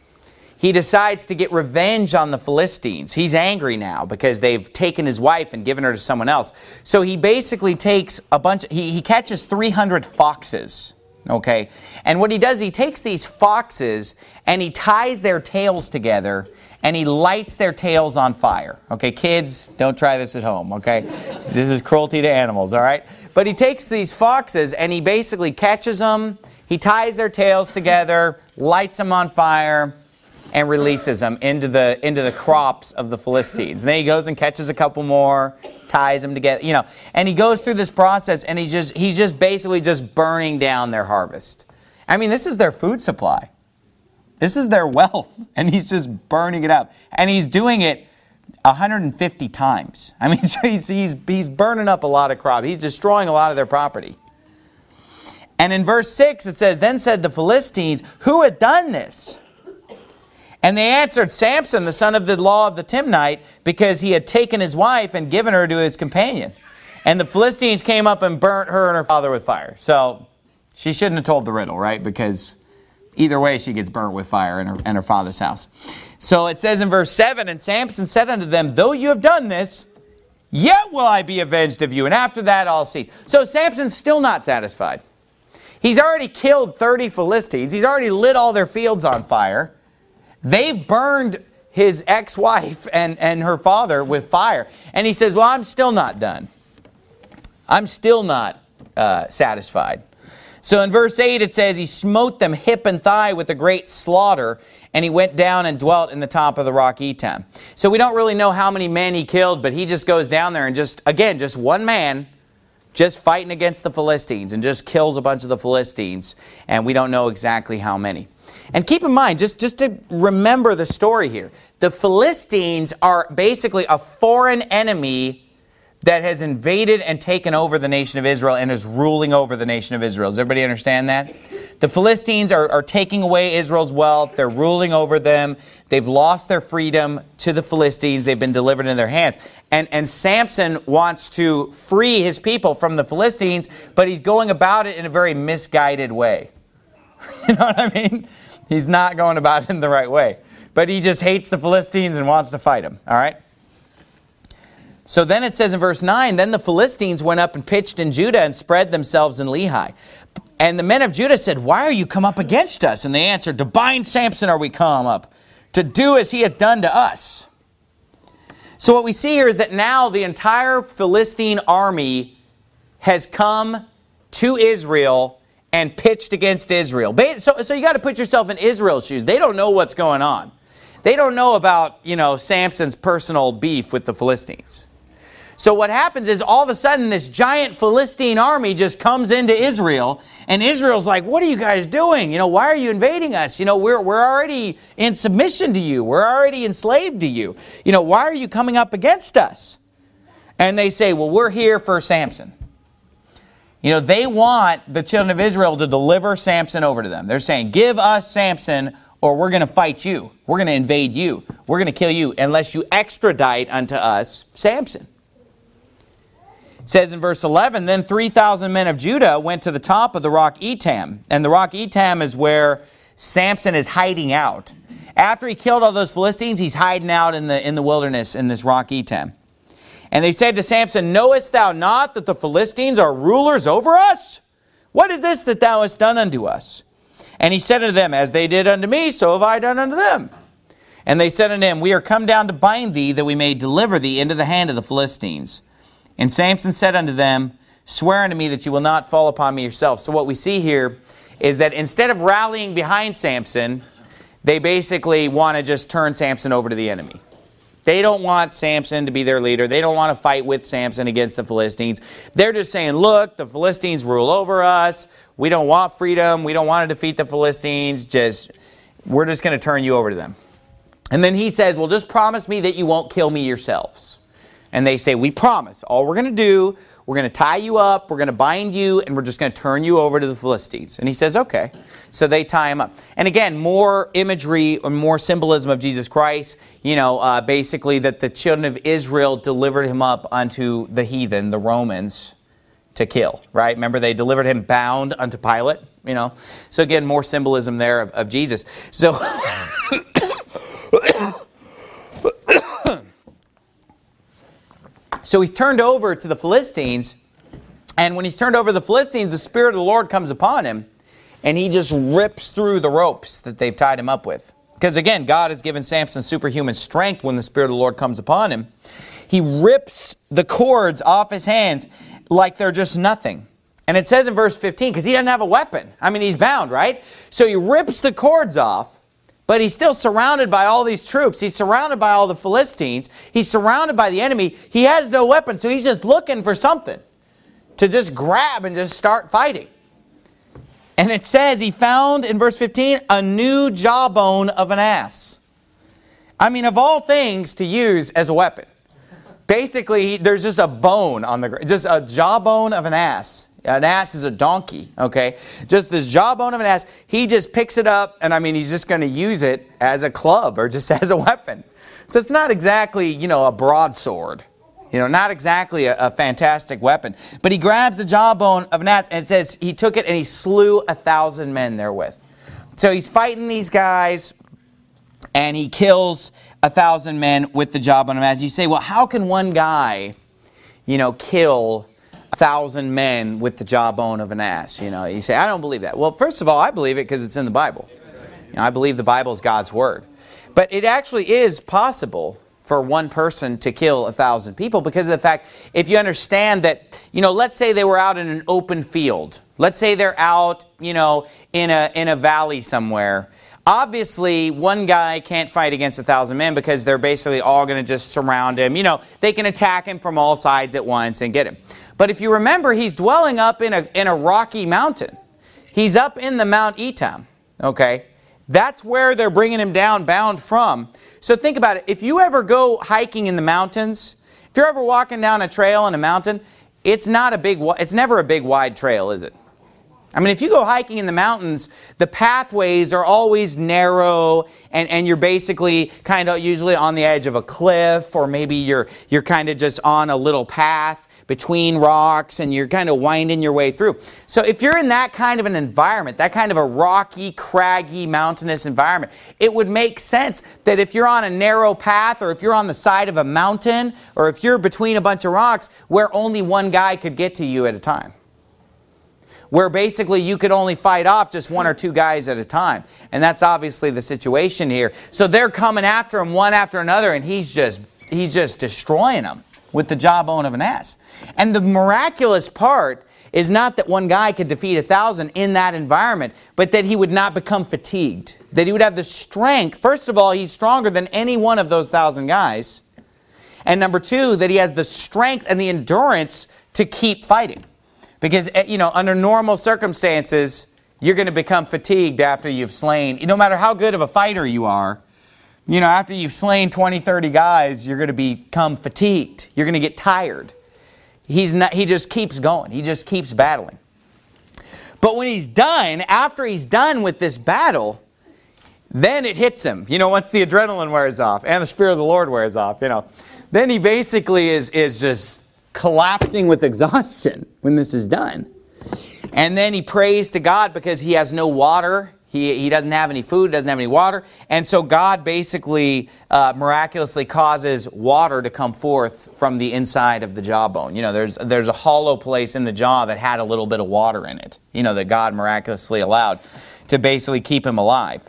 He decides to get revenge on the Philistines. He's angry now because they've taken his wife and given her to someone else. So he basically takes he catches 300 foxes. Okay, and what he does, he takes these foxes and he ties their tails together and he lights their tails on fire. Okay, kids, don't try this at home, okay? This is cruelty to animals, all right? But he takes these foxes and he basically catches them, he ties their tails together, lights them on fire, and releases them into the crops of the Philistines. And then he goes and catches a couple more, ties them together, you know. And he goes through this process and he's just basically just burning down their harvest. I mean, this is their food supply. This is their wealth. And he's just burning it up. And he's doing it 150 times. I mean, so he's burning up a lot of crop. He's destroying a lot of their property. And in verse 6 it says, Then said the Philistines, Who hath done this? And they answered, Samson, the son of the law of the Timnite, because he had taken his wife and given her to his companion. And the Philistines came up and burnt her and her father with fire. So she shouldn't have told the riddle, right? Because either way she gets burnt with fire in her father's house. So it says in verse 7, And Samson said unto them, Though you have done this, yet will I be avenged of you, and after that I'll cease. So Samson's still not satisfied. He's already killed 30 Philistines. He's already lit all their fields on fire. They've burned his ex-wife and her father with fire. And he says, well, I'm still not done. I'm still not satisfied. So in verse 8 it says, He smote them hip and thigh with a great slaughter, and he went down and dwelt in the top of the rock Etam. So we don't really know how many men he killed, but he just goes down there and just one man, just fighting against the Philistines, and just kills a bunch of the Philistines. And we don't know exactly how many. And keep in mind, just to remember the story here, the Philistines are basically a foreign enemy that has invaded and taken over the nation of Israel and is ruling over the nation of Israel. Does everybody understand that? The Philistines are taking away Israel's wealth. They're ruling over them. They've lost their freedom to the Philistines. They've been delivered in their hands. And Samson wants to free his people from the Philistines, but he's going about it in a very misguided way. You know what I mean? He's not going about it in the right way. But he just hates the Philistines and wants to fight them. All right? So then it says in verse 9, Then the Philistines went up and pitched in Judah and spread themselves in Lehi. And the men of Judah said, Why are you come up against us? And they answered, To bind Samson are we come up, to do as he hath done to us. So what we see here is that now the entire Philistine army has come to Israel and pitched against Israel. So you got to put yourself in Israel's shoes. They don't know what's going on. They don't know about, Samson's personal beef with the Philistines. So what happens is all of a sudden this giant Philistine army just comes into Israel, and Israel's like, what are you guys doing? Why are you invading us? We're already in submission to you. We're already enslaved to you. Why are you coming up against us? And they say, well, we're here for Samson. They want the children of Israel to deliver Samson over to them. They're saying, give us Samson or we're going to fight you. We're going to invade you. We're going to kill you unless you extradite unto us Samson. It says in verse 11, Then 3,000 men of Judah went to the top of the rock Etam. And the rock Etam is where Samson is hiding out. After he killed all those Philistines, he's hiding out in the wilderness in this rock Etam. And they said to Samson, "Knowest thou not that the Philistines are rulers over us? What is this that thou hast done unto us?" And he said unto them, "As they did unto me, so have I done unto them." And they said unto him, "We are come down to bind thee, that we may deliver thee into the hand of the Philistines." And Samson said unto them, "Swear unto me that you will not fall upon me yourself." So what we see here is that instead of rallying behind Samson, they basically want to just turn Samson over to the enemy. They don't want Samson to be their leader. They don't want to fight with Samson against the Philistines. They're just saying, look, the Philistines rule over us. We don't want freedom. We don't want to defeat the Philistines. We're just going to turn you over to them. And then he says, well, just promise me that you won't kill me yourselves. And they say, we promise. All we're going to do, we're going to tie you up, we're going to bind you, and we're just going to turn you over to the Philistines. And he says, okay. So they tie him up. And again, more imagery or more symbolism of Jesus Christ, basically that the children of Israel delivered him up unto the heathen, the Romans, to kill, right? Remember, they delivered him bound unto Pilate, So again, more symbolism there of Jesus. So... So he's turned over to the Philistines, and when he's turned over to the Philistines, the Spirit of the Lord comes upon him, and he just rips through the ropes that they've tied him up with. Because again, God has given Samson superhuman strength when the Spirit of the Lord comes upon him. He rips the cords off his hands like they're just nothing. And it says in verse 15, because he doesn't have a weapon. I mean, he's bound, right? So he rips the cords off. But he's still surrounded by all these troops. He's surrounded by all the Philistines. He's surrounded by the enemy. He has no weapon, so he's just looking for something to just grab and just start fighting. And it says he found, in verse 15, a new jawbone of an ass. I mean, of all things to use as a weapon. Basically, there's just a bone on the ground, just a jawbone of an ass. An ass is a donkey, okay? Just this jawbone of an ass. He just picks it up, and he's just going to use it as a club or just as a weapon. So it's not exactly, a broadsword. Not exactly a fantastic weapon. But he grabs the jawbone of an ass, and it says he took it and he slew 1,000 men therewith. So he's fighting these guys, and he kills 1,000 men with the jawbone of an ass. You say, well, how can one guy, kill 1,000 men with the jawbone of an ass? You say, I don't believe that. Well, first of all, I believe it because it's in the Bible. I believe the Bible is God's Word. But it actually is possible for one person to kill 1,000 people because of the fact, if you understand that, let's say they were out in an open field. Let's say they're out, in a valley somewhere. Obviously, one guy can't fight against 1,000 men because they're basically all going to just surround him. They can attack him from all sides at once and get him. But if you remember, he's dwelling up in a rocky mountain. He's up in the Mount Etam, okay? That's where they're bringing him down, bound from. So think about it. If you ever go hiking in the mountains, if you're ever walking down a trail in a mountain, it's never a big wide trail, is it? If you go hiking in the mountains, the pathways are always narrow, and you're basically kind of usually on the edge of a cliff, or maybe you're kind of just on a little path between rocks, and you're kind of winding your way through. So if you're in that kind of an environment, that kind of a rocky, craggy, mountainous environment, it would make sense that if you're on a narrow path, or if you're on the side of a mountain, or if you're between a bunch of rocks, where only one guy could get to you at a time. Where basically you could only fight off just one or two guys at a time. And that's obviously the situation here. So they're coming after him one after another, and he's just destroying them with the jawbone of an ass. And the miraculous part is not that one guy could defeat 1,000 in that environment, but that he would not become fatigued. That he would have the strength. First of all, he's stronger than any one of those 1,000 guys. And number two, that he has the strength and the endurance to keep fighting. Because, under normal circumstances, you're going to become fatigued after you've slain. No matter how good of a fighter you are, after you've slain 20, 30 guys, you're going to become fatigued. You're going to get tired. He just keeps going. He just keeps battling. But when he's done, after he's done with this battle, then it hits him. Once the adrenaline wears off and the Spirit of the Lord wears off, then he basically is just collapsing with exhaustion when this is done. And then he prays to God because he has no water. He doesn't have any food, doesn't have any water. And so God basically miraculously causes water to come forth from the inside of the jawbone. You know, there's a hollow place in the jaw that had a little bit of water in it, you know, that God miraculously allowed to basically keep him alive.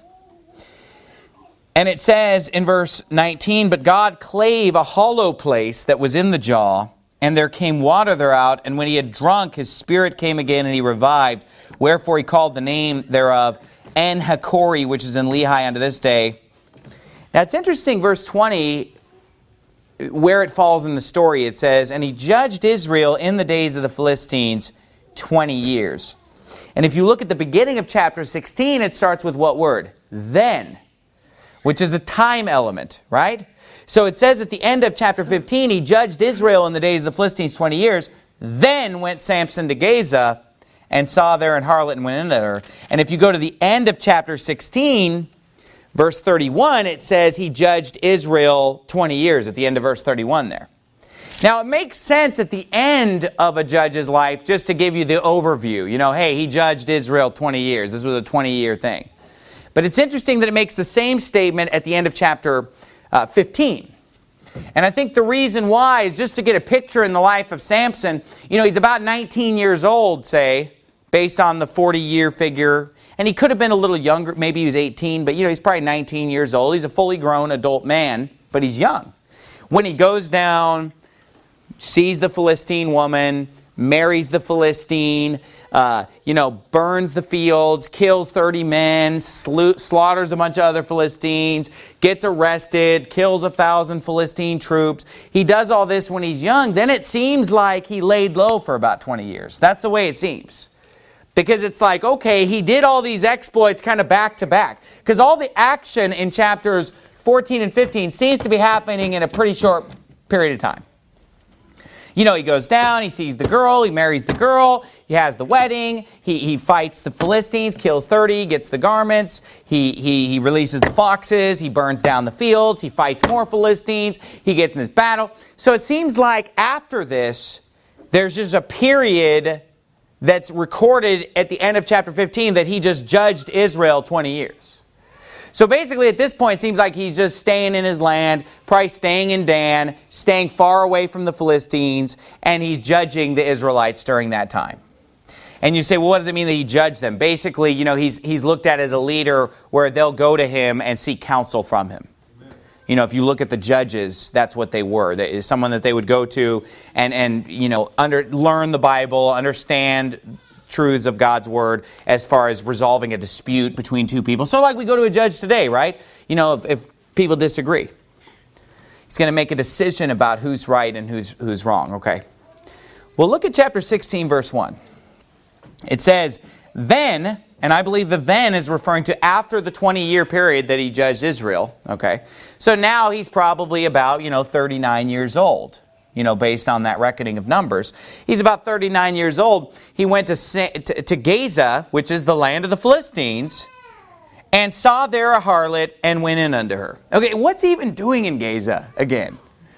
And it says in verse 19, but God clave a hollow place that was in the jaw, and there came water thereout, and when he had drunk, his spirit came again, and he revived. Wherefore he called the name thereof En-Hakkore, which is in Lehi unto this day. Now it's interesting, verse 20, where it falls in the story. It says, and he judged Israel in the days of the Philistines 20 years. And if you look at the beginning of chapter 16, it starts with what word? Then, which is a time element, right? So it says at the end of chapter 15, he judged Israel in the days of the Philistines 20 years. Then went Samson to Gaza, and saw there an harlot and went into her. And if you go to the end of chapter 16, verse 31, it says he judged Israel 20 years at the end of verse 31 there. Now, it makes sense at the end of a judge's life just to give you the overview. You know, hey, he judged Israel 20 years. This was a 20-year thing. But it's interesting that it makes the same statement at the end of chapter 15. And I think the reason why is just to get a picture in the life of Samson. You know, he's about 19 years old, say, based on the 40-year figure. And he could have been a little younger. Maybe he was 18, but, you know, he's probably 19 years old. He's a fully grown adult man, but he's young. When he goes down, sees the Philistine woman, marries the Philistine, burns the fields, kills 30 men, slaughters a bunch of other Philistines, gets arrested, kills 1,000 Philistine troops. He does all this when he's young. Then it seems like he laid low for about 20 years. That's the way it seems. Because it's like, okay, he did all these exploits kind of back to back. Because all the action in chapters 14 and 15 seems to be happening in a pretty short period of time. You know, he goes down, he sees the girl, he marries the girl, he has the wedding, he fights the Philistines, kills 30, gets the garments, he releases the foxes, he burns down the fields, he fights more Philistines, he gets in this battle. So it seems like after this, there's just a period that's recorded at the end of chapter 15 that he just judged Israel 20 years. So basically at this point it seems like he's just staying in his land, probably staying in Dan, staying far away from the Philistines, and he's judging the Israelites during that time. And you say, well, what does it mean that he judged them? Basically, you know, he's looked at as a leader where they'll go to him and seek counsel from him. You know, if you look at the judges, that's what they were. That is someone that they would go to and learn the Bible, understand truths of God's Word as far as resolving a dispute between two people. So like we go to a judge today, right? You know, if people disagree. He's going to make a decision about who's right and who's wrong, okay? Well, look at chapter 16, verse 1. It says, then, and I believe the then is referring to after the 20-year period that he judged Israel, okay? So now he's probably about, 39 years old. Based on that reckoning of numbers. He's about 39 years old. He went to Gaza, which is the land of the Philistines, and saw there a harlot and went in unto her. Okay, what's he even doing in Gaza again?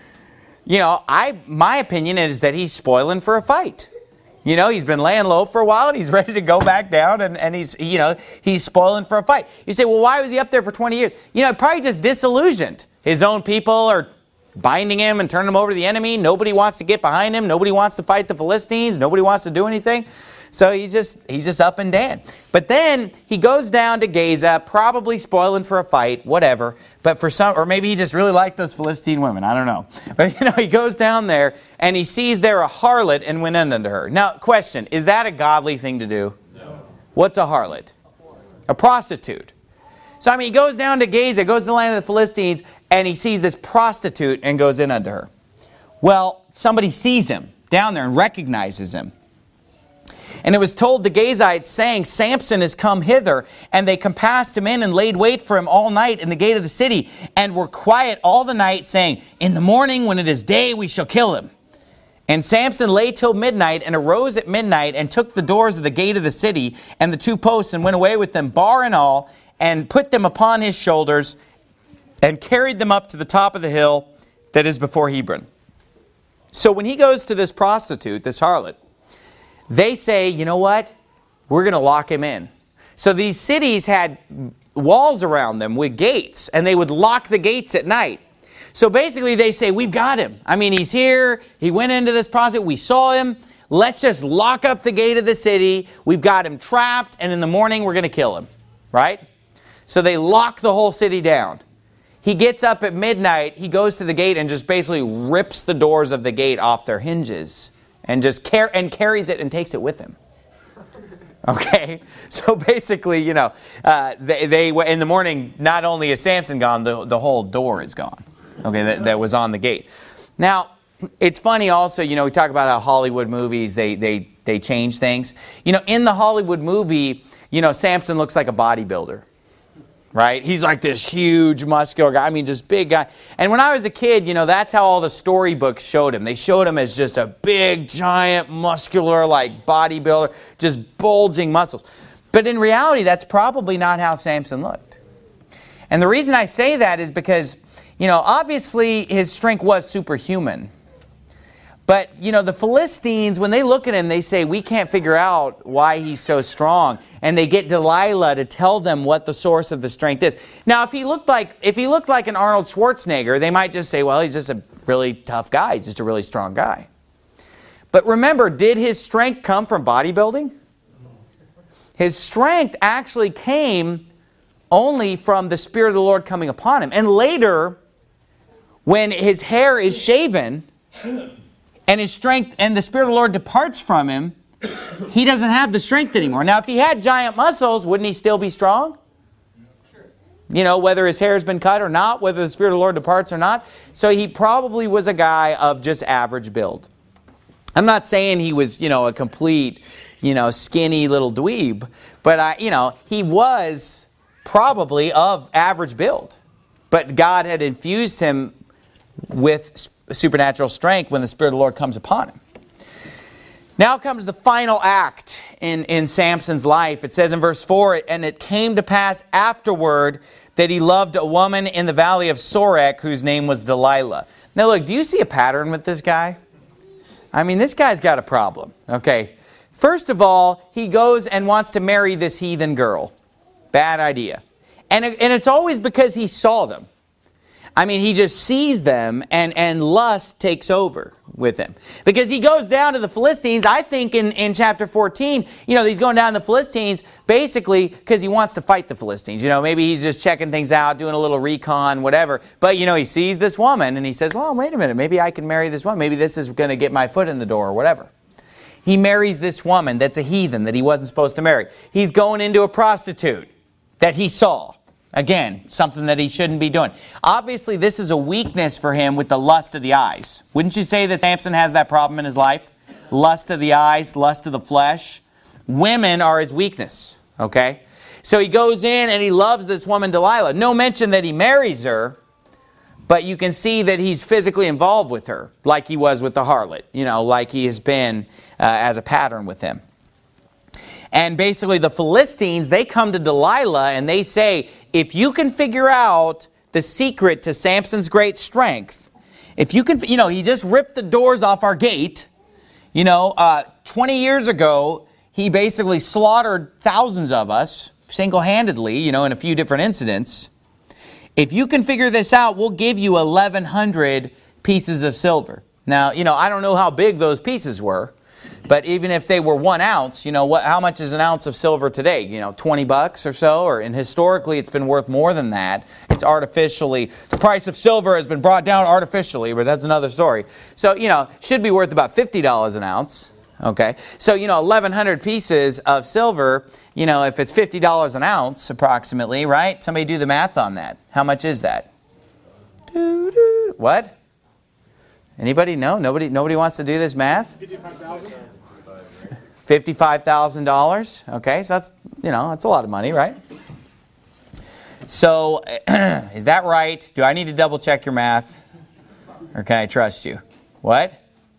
My opinion is that he's spoiling for a fight. He's been laying low for a while and he's ready to go back down and he's spoiling for a fight. You say, well, why was he up there for 20 years? Probably just disillusioned. His own people are binding him and turning him over to the enemy. Nobody wants to get behind him. Nobody wants to fight the Philistines. Nobody wants to do anything. So he's just up and down. But then he goes down to Gaza, probably spoiling for a fight, whatever. But or maybe he just really liked those Philistine women. I don't know. But he goes down there and he sees there a harlot and went in unto her. Now, question, is that a godly thing to do? No. What's a harlot? A prostitute. So he goes down to Gaza, goes to the land of the Philistines, and he sees this prostitute and goes in unto her. Well, somebody sees him down there and recognizes him. And it was told the Gazites, saying, Samson is come hither. And they compassed him in and laid wait for him all night in the gate of the city, and were quiet all the night, saying, in the morning when it is day we shall kill him. And Samson lay till midnight, and arose at midnight, and took the doors of the gate of the city, and the two posts, and went away with them, bar and all, and put them upon his shoulders, and carried them up to the top of the hill that is before Hebron. So when he goes to this prostitute, this harlot, they say, you know what? We're going to lock him in. So these cities had walls around them with gates, and they would lock the gates at night. So basically they say, we've got him. I mean, he's here. He went into this closet. We saw him. Let's just lock up the gate of the city. We've got him trapped, and in the morning we're going to kill him. Right? So they lock the whole city down. He gets up at midnight. He goes to the gate and just basically rips the doors of the gate off their hinges and just carries it and takes it with him. Okay, so basically, you know, they in the morning, not only is Samson gone, the whole door is gone. Okay, that was on the gate. Now, it's funny also, you know, we talk about how Hollywood movies, they change things. You know, in the Hollywood movie, you know, Samson looks like a bodybuilder. Right? He's like this huge, muscular guy. I mean, just big guy. And when I was a kid, you know, that's how all the storybooks showed him. They showed him as just a big, giant, muscular, like bodybuilder, just bulging muscles. But in reality, that's probably not how Samson looked. And the reason I say that is because, you know, obviously his strength was superhuman. But, you know, the Philistines, when they look at him, they say, we can't figure out why he's so strong. And they get Delilah to tell them what the source of the strength is. Now, if he looked like an Arnold Schwarzenegger, they might just say, well, he's just a really tough guy. He's just a really strong guy. But remember, did his strength come from bodybuilding? His strength actually came only from the Spirit of the Lord coming upon him. And later, when his hair is shaven, and his strength and the Spirit of the Lord departs from him, he doesn't have the strength anymore. Now, if he had giant muscles, wouldn't he still be strong? You know, whether his hair has been cut or not, whether the Spirit of the Lord departs or not. So he probably was a guy of just average build. I'm not saying he was, you know, a complete, you know, skinny little dweeb, but, you know, he was probably of average build. But God had infused him with supernatural strength when the Spirit of the Lord comes upon him. Now comes the final act in Samson's life. It says in verse 4, and it came to pass afterward that he loved a woman in the valley of Sorek whose name was Delilah. Now look, do you see a pattern with this guy? I mean, this guy's got a problem. Okay, first of all, he goes and wants to marry this heathen girl. Bad idea. And it's always because he saw them. I mean, he just sees them and lust takes over with him. Because he goes down to the Philistines, I think in chapter 14, you know, he's going down to the Philistines basically because he wants to fight the Philistines. You know, maybe he's just checking things out, doing a little recon, whatever. But, you know, he sees this woman and he says, well, wait a minute, maybe I can marry this woman. Maybe this is going to get my foot in the door or whatever. He marries this woman that's a heathen that he wasn't supposed to marry. He's going into a prostitute that he saw. Again, something that he shouldn't be doing. Obviously, this is a weakness for him with the lust of the eyes. Wouldn't you say that Samson has that problem in his life? Lust of the eyes, lust of the flesh. Women are his weakness, okay? So he goes in and he loves this woman Delilah. No mention that he marries her, but you can see that he's physically involved with her, like he was with the harlot, you know, like he has been as a pattern with him. And basically the Philistines, they come to Delilah and they say, if you can figure out the secret to Samson's great strength, if you can, you know, he just ripped the doors off our gate. You know, 20 years ago, he basically slaughtered thousands of us single-handedly, you know, in a few different incidents. If you can figure this out, we'll give you 1,100 pieces of silver. Now, you know, I don't know how big those pieces were. But even if they were 1 ounce, you know, how much is an ounce of silver today? You know, $20 or so? And historically, it's been worth more than that. It's artificially, the price of silver has been brought down artificially, but that's another story. So, you know, should be worth about $50 an ounce. Okay, so, you know, 1,100 pieces of silver, you know, if it's $50 an ounce approximately, right? Somebody do the math on that. How much is that? What? Anybody? No? Nobody wants to do this math? $55,000. $55,000. Okay, so that's, you know, that's a lot of money, right? So, is that right? Do I need to double check your math? Or can I trust you? What?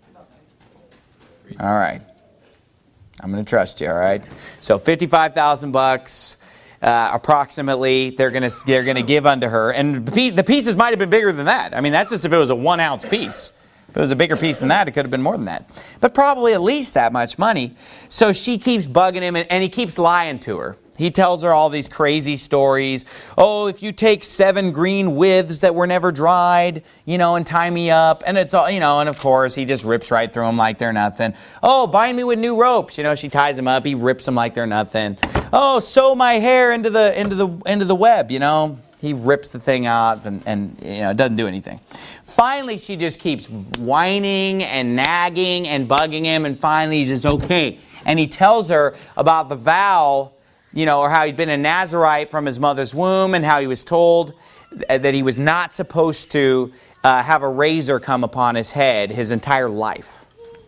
All right. I'm going to trust you, all right? So, $55,000 approximately they're going to give unto her. And the pieces might have been bigger than that. I mean, that's just if it was a 1 ounce piece. If it was a bigger piece than that, it could have been more than that. But probably at least that much money. So she keeps bugging him, and he keeps lying to her. He tells her all these crazy stories. Oh, if you take 7 green withes that were never dried, and tie me up. And it's all, and of course he just rips right through them like they're nothing. Oh, bind me with new ropes. She ties them up. He rips them like they're nothing. Oh, sew my hair into the web. He rips the thing out and it doesn't do anything. Finally, she just keeps whining and nagging and bugging him. And finally, he says, okay. And he tells her about the vow, or how he'd been a Nazirite from his mother's womb and how he was told that he was not supposed to have a razor come upon his head his entire life.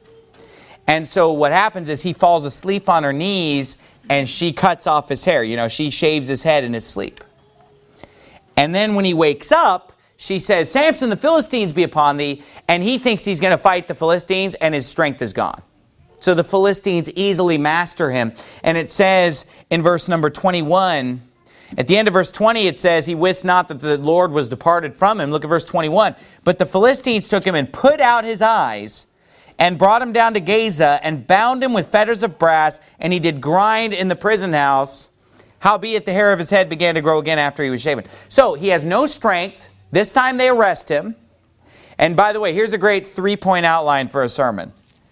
And so what happens is he falls asleep on her knees and she cuts off his hair. She shaves his head in his sleep. And then when he wakes up, she says, Samson, the Philistines be upon thee. And he thinks he's going to fight the Philistines and his strength is gone. So the Philistines easily master him. And it says in verse number 21, at the end of verse 20, it says, he wist not that the Lord was departed from him. Look at verse 21. But the Philistines took him and put out his eyes and brought him down to Gaza and bound him with fetters of brass. And he did grind in the prison house. Howbeit the hair of his head began to grow again after he was shaven. So he has no strength. This time they arrest him. And by the way, here's a great 3-point outline for a sermon.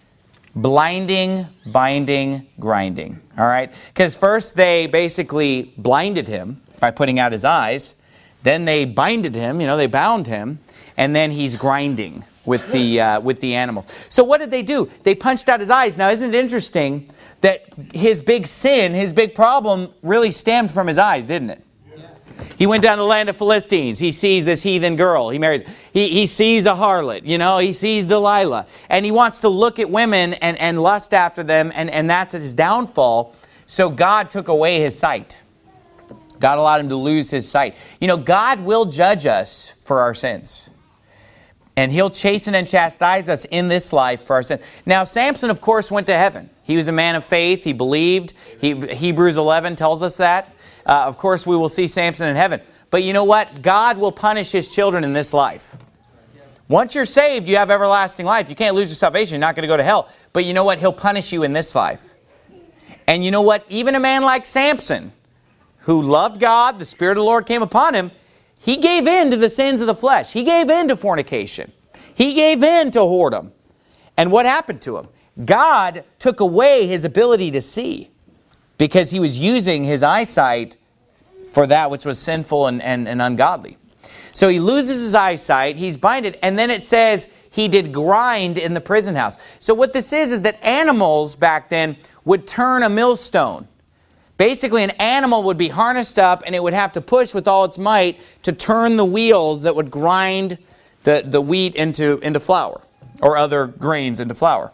Blinding, binding, grinding. All right? Because first they basically blinded him by putting out his eyes. Then they binded him, they bound him. And then he's grinding with the animals. So what did they do? They punched out his eyes. Now isn't it interesting that his big sin, his big problem really stemmed from his eyes, didn't it? He went down to the land of Philistines. He sees this heathen girl. He marries. He sees a harlot. He sees Delilah. And he wants to look at women and lust after them. And that's his downfall. So God took away his sight. God allowed him to lose his sight. God will judge us for our sins. And he'll chasten and chastise us in this life for our sin. Now, Samson, of course, went to heaven. He was a man of faith. He believed. Hebrews 11 tells us that. Of course, we will see Samson in heaven. But you know what? God will punish his children in this life. Once you're saved, you have everlasting life. You can't lose your salvation. You're not going to go to hell. But you know what? He'll punish you in this life. And you know what? Even a man like Samson, who loved God, the Spirit of the Lord came upon him, he gave in to the sins of the flesh. He gave in to fornication. He gave in to whoredom. And what happened to him? God took away his ability to see because he was using his eyesight for that which was sinful and ungodly. So he loses his eyesight, he's binded, and then it says he did grind in the prison house. So what this is that animals back then would turn a millstone. Basically, an animal would be harnessed up and it would have to push with all its might to turn the wheels that would grind the wheat into flour or other grains into flour.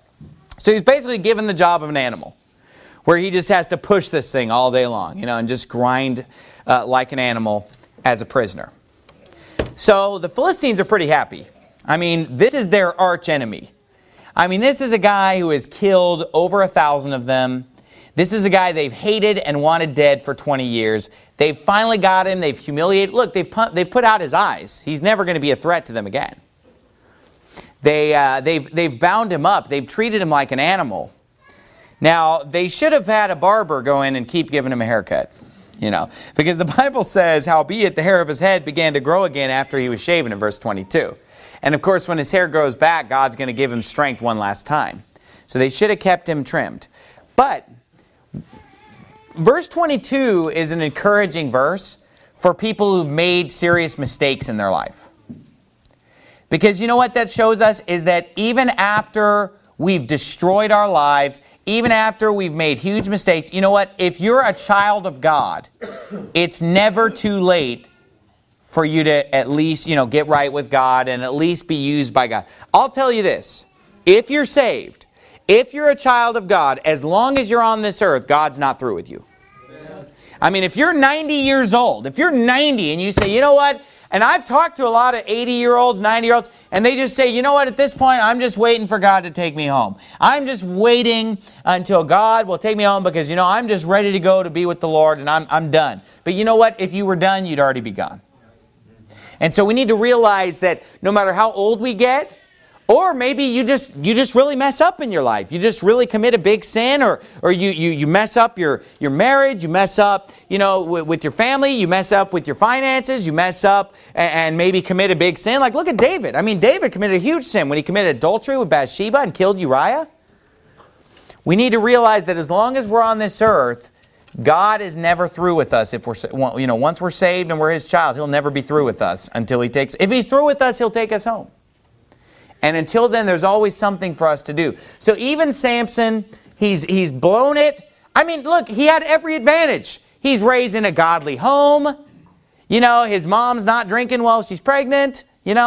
So he's basically given the job of an animal where he just has to push this thing all day long, and just grind like an animal as a prisoner. So the Philistines are pretty happy. This is their arch enemy. This is a guy who has killed over 1,000 of them. This is a guy they've hated and wanted dead for 20 years. They've finally got him. They've humiliated. Look, they've put out his eyes. He's never going to be a threat to them again. They've bound him up. They've treated him like an animal. Now, they should have had a barber go in and keep giving him a haircut. Because the Bible says, howbeit the hair of his head began to grow again after he was shaven in verse 22. And of course, when his hair grows back, God's going to give him strength one last time. So they should have kept him trimmed. But verse 22 is an encouraging verse for people who've made serious mistakes in their life. Because you know what that shows us is that even after we've destroyed our lives, even after we've made huge mistakes, you know what? If you're a child of God, it's never too late for you to at least, get right with God and at least be used by God. I'll tell you this. If you're saved, if you're a child of God, as long as you're on this earth, God's not through with you. If you're 90 years old, if you're 90 and you say, you know what? And I've talked to a lot of 80-year-olds, 90-year-olds, and they just say, you know what, at this point, I'm just waiting for God to take me home. I'm just waiting until God will take me home because, I'm just ready to go to be with the Lord and I'm done. But you know what? If you were done, you'd already be gone. And so we need to realize that no matter how old we get, Or maybe you just really mess up in your life. You just really commit a big sin, or you mess up your marriage, you mess up, with your family, you mess up with your finances, you mess up and maybe commit a big sin. Like, look at David. I mean, David committed a huge sin when he committed adultery with Bathsheba and killed Uriah. We need to realize that as long as we're on this earth, God is never through with us. If once we're saved and we're His child, He'll never be through with us until if He's through with us, He'll take us home. And until then, there's always something for us to do. So even Samson, he's blown it. I mean, look, he had every advantage. He's raised in a godly home. His mom's not drinking while she's pregnant.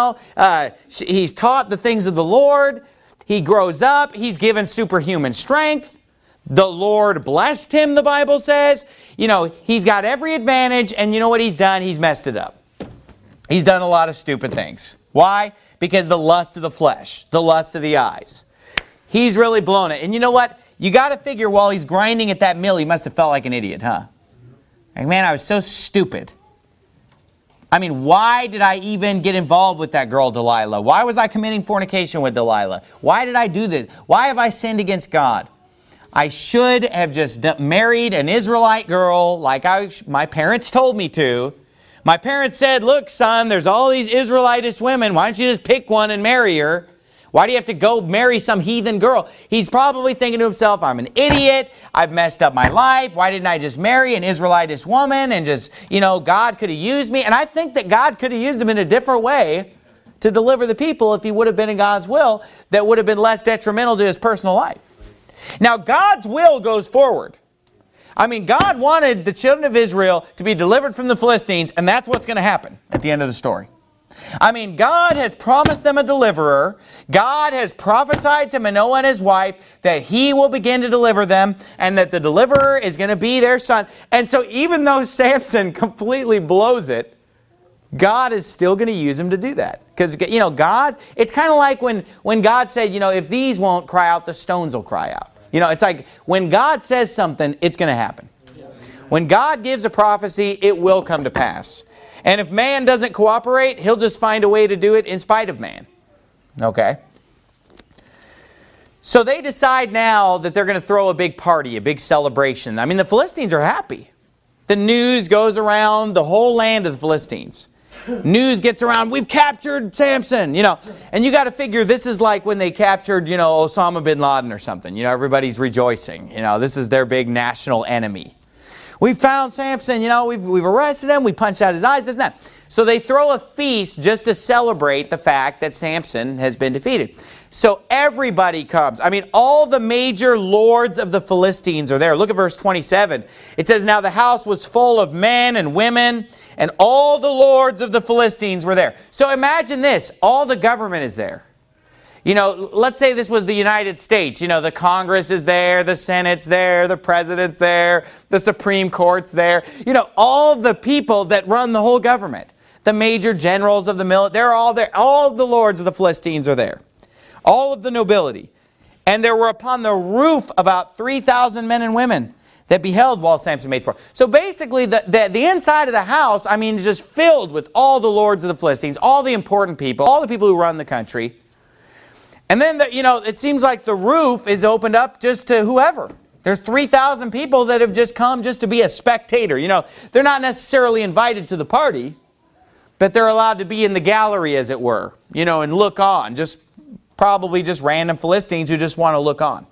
He's taught the things of the Lord. He grows up. He's given superhuman strength. The Lord blessed him, the Bible says. He's got every advantage. And you know what he's done? He's messed it up. He's done a lot of stupid things. Why? Because the lust of the flesh, the lust of the eyes. He's really blown it. And you know what? You got to figure while he's grinding at that mill, he must have felt like an idiot, huh? Like, man, I was so stupid. I mean, why did I even get involved with that girl, Delilah? Why was I committing fornication with Delilah? Why did I do this? Why have I sinned against God? I should have just married an Israelite girl like my parents told me to. My parents said, look, son, there's all these Israelitish women. Why don't you just pick one and marry her? Why do you have to go marry some heathen girl? He's probably thinking to himself, I'm an idiot. I've messed up my life. Why didn't I just marry an Israelitish woman and just, God could have used me. And I think that God could have used him in a different way to deliver the people if he would have been in God's will that would have been less detrimental to his personal life. Now, God's will goes forward. I mean, God wanted the children of Israel to be delivered from the Philistines, and that's what's going to happen at the end of the story. I mean, God has promised them a deliverer. God has prophesied to Manoah and his wife that He will begin to deliver them and that the deliverer is going to be their son. And so even though Samson completely blows it, God is still going to use him to do that. Because, God, it's kind of like when God said, if these won't cry out, the stones will cry out. It's like when God says something, it's going to happen. When God gives a prophecy, it will come to pass. And if man doesn't cooperate, He'll just find a way to do it in spite of man. Okay? So they decide now that they're going to throw a big party, a big celebration. I mean, the Philistines are happy. The news goes around the whole land of the Philistines. News gets around, we've captured Samson, And you got to figure this is like when they captured, Osama bin Laden or something. Everybody's rejoicing. This is their big national enemy. We found Samson, we've arrested him, we punched out his eyes, this and that. So they throw a feast just to celebrate the fact that Samson has been defeated. So everybody comes. I mean, all the major lords of the Philistines are there. Look at verse 27. It says, now the house was full of men and women, and all the lords of the Philistines were there. So imagine this. All the government is there. Let's say this was the United States. The Congress is there, the Senate's there, the President's there, the Supreme Court's there. All the people that run the whole government. The major generals of the military, they're all there. All of the lords of the Philistines are there. All of the nobility. And there were upon the roof about 3,000 men and women that beheld while Samson made sport. So basically, the inside of the house, is just filled with all the lords of the Philistines, all the important people, all the people who run the country. And then, it seems like the roof is opened up just to whoever. There's 3,000 people that have just come just to be a spectator. They're not necessarily invited to the party, but they're allowed to be in the gallery, as it were, and look on. Probably just random Philistines who just want to look on.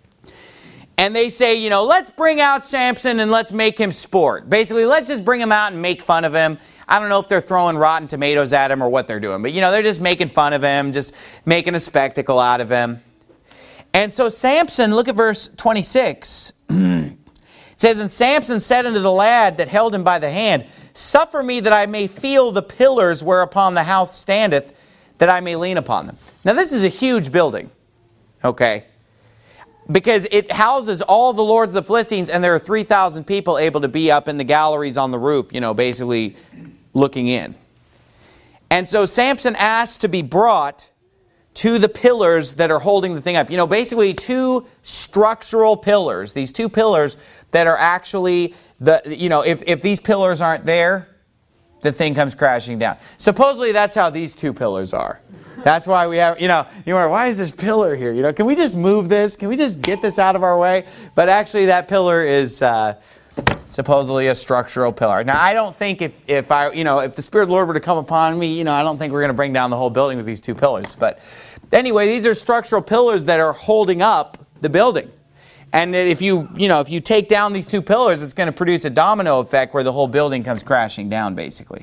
And they say, let's bring out Samson and let's make him sport. Basically, let's just bring him out and make fun of him. I don't know if they're throwing rotten tomatoes at him or what they're doing. But, they're just making fun of him, just making a spectacle out of him. And so Samson, look at verse 26. It says, and Samson said unto the lad that held him by the hand, suffer me that I may feel the pillars whereupon the house standeth, that I may lean upon them. Now this is a huge building, okay? Because it houses all the lords of the Philistines, and there are 3,000 people able to be up in the galleries on the roof, basically looking in. And so Samson asked to be brought to the pillars that are holding the thing up. Basically two structural pillars. These two pillars that are actually, if these pillars aren't there, the thing comes crashing down. Supposedly that's how these two pillars are. That's why we have, you wonder, why is this pillar here? Can we just move this? Can we just get this out of our way? But actually that pillar is supposedly a structural pillar. Now I don't think if the Spirit of the Lord were to come upon me, I don't think we're going to bring down the whole building with these two pillars. But anyway, these are structural pillars that are holding up the building. And that if you take down these two pillars, it's going to produce a domino effect where the whole building comes crashing down, basically.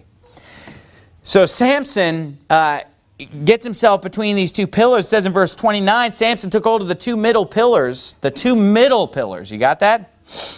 So Samson gets himself between these two pillars. It says in verse 29, Samson took hold of the two middle pillars. The two middle pillars. You got that?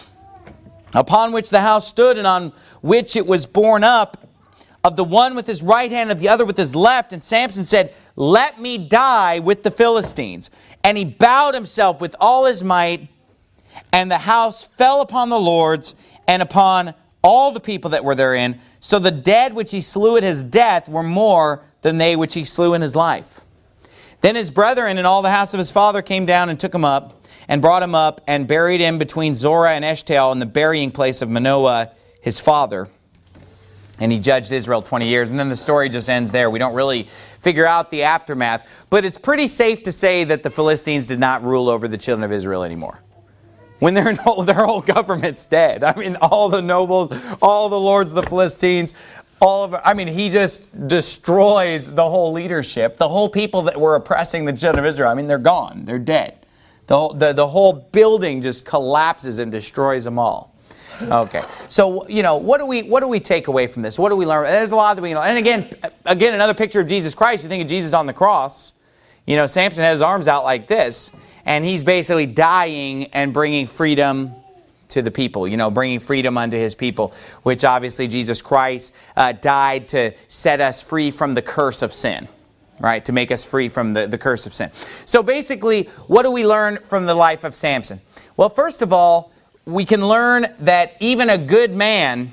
Upon which the house stood, and on which it was borne up, of the one with his right hand, of the other with his left. And Samson said, "Let me die with the Philistines." And he bowed himself with all his might, and the house fell upon the lords and upon all the people that were therein. So the dead which he slew at his death were more than they which he slew in his life. Then his brethren and all the house of his father came down and took him up, and brought him up, and buried him between Zorah and Eshtaol in the burying place of Manoah his father. And he judged Israel 20 years. And then the story just ends there. We don't really figure out the aftermath. But it's pretty safe to say that the Philistines did not rule over the children of Israel anymore. When their whole government's dead. I mean, all the nobles, all the lords of the Philistines, he just destroys the whole leadership. The whole people that were oppressing the children of Israel, they're gone. They're dead. The whole building just collapses and destroys them all. Okay, so what do we take away from this? What do we learn? There's a lot that we know. And again, another picture of Jesus Christ. You think of Jesus on the cross. Samson has his arms out like this, and he's basically dying and bringing freedom to the people. Bringing freedom unto his people, which obviously Jesus Christ died to set us free from the curse of sin. Right, to make us free from the curse of sin. So basically, what do we learn from the life of Samson? Well, first of all, we can learn that even a good man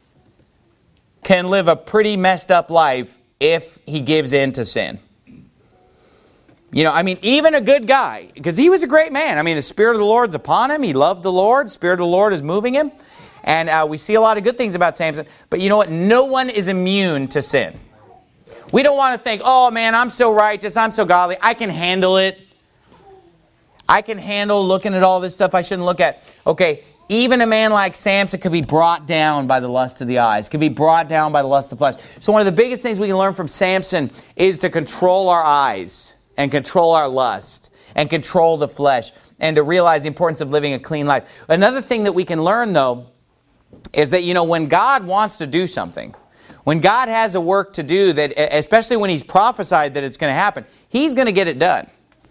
can live a pretty messed up life if he gives in to sin. Even a good guy, because he was a great man. The Spirit of the Lord's upon him. He loved the Lord. The Spirit of the Lord is moving him. And we see a lot of good things about Samson. But you know what? No one is immune to sin. We don't want to think, oh man, I'm so righteous, I'm so godly, I can handle it. I can handle looking at all this stuff I shouldn't look at. Okay, even a man like Samson could be brought down by the lust of the eyes, could be brought down by the lust of the flesh. So one of the biggest things we can learn from Samson is to control our eyes and control our lust and control the flesh and to realize the importance of living a clean life. Another thing that we can learn, though, is that, when God wants to do something, when God has a work to do, that, especially when He's prophesied that it's going to happen, He's going to get it done.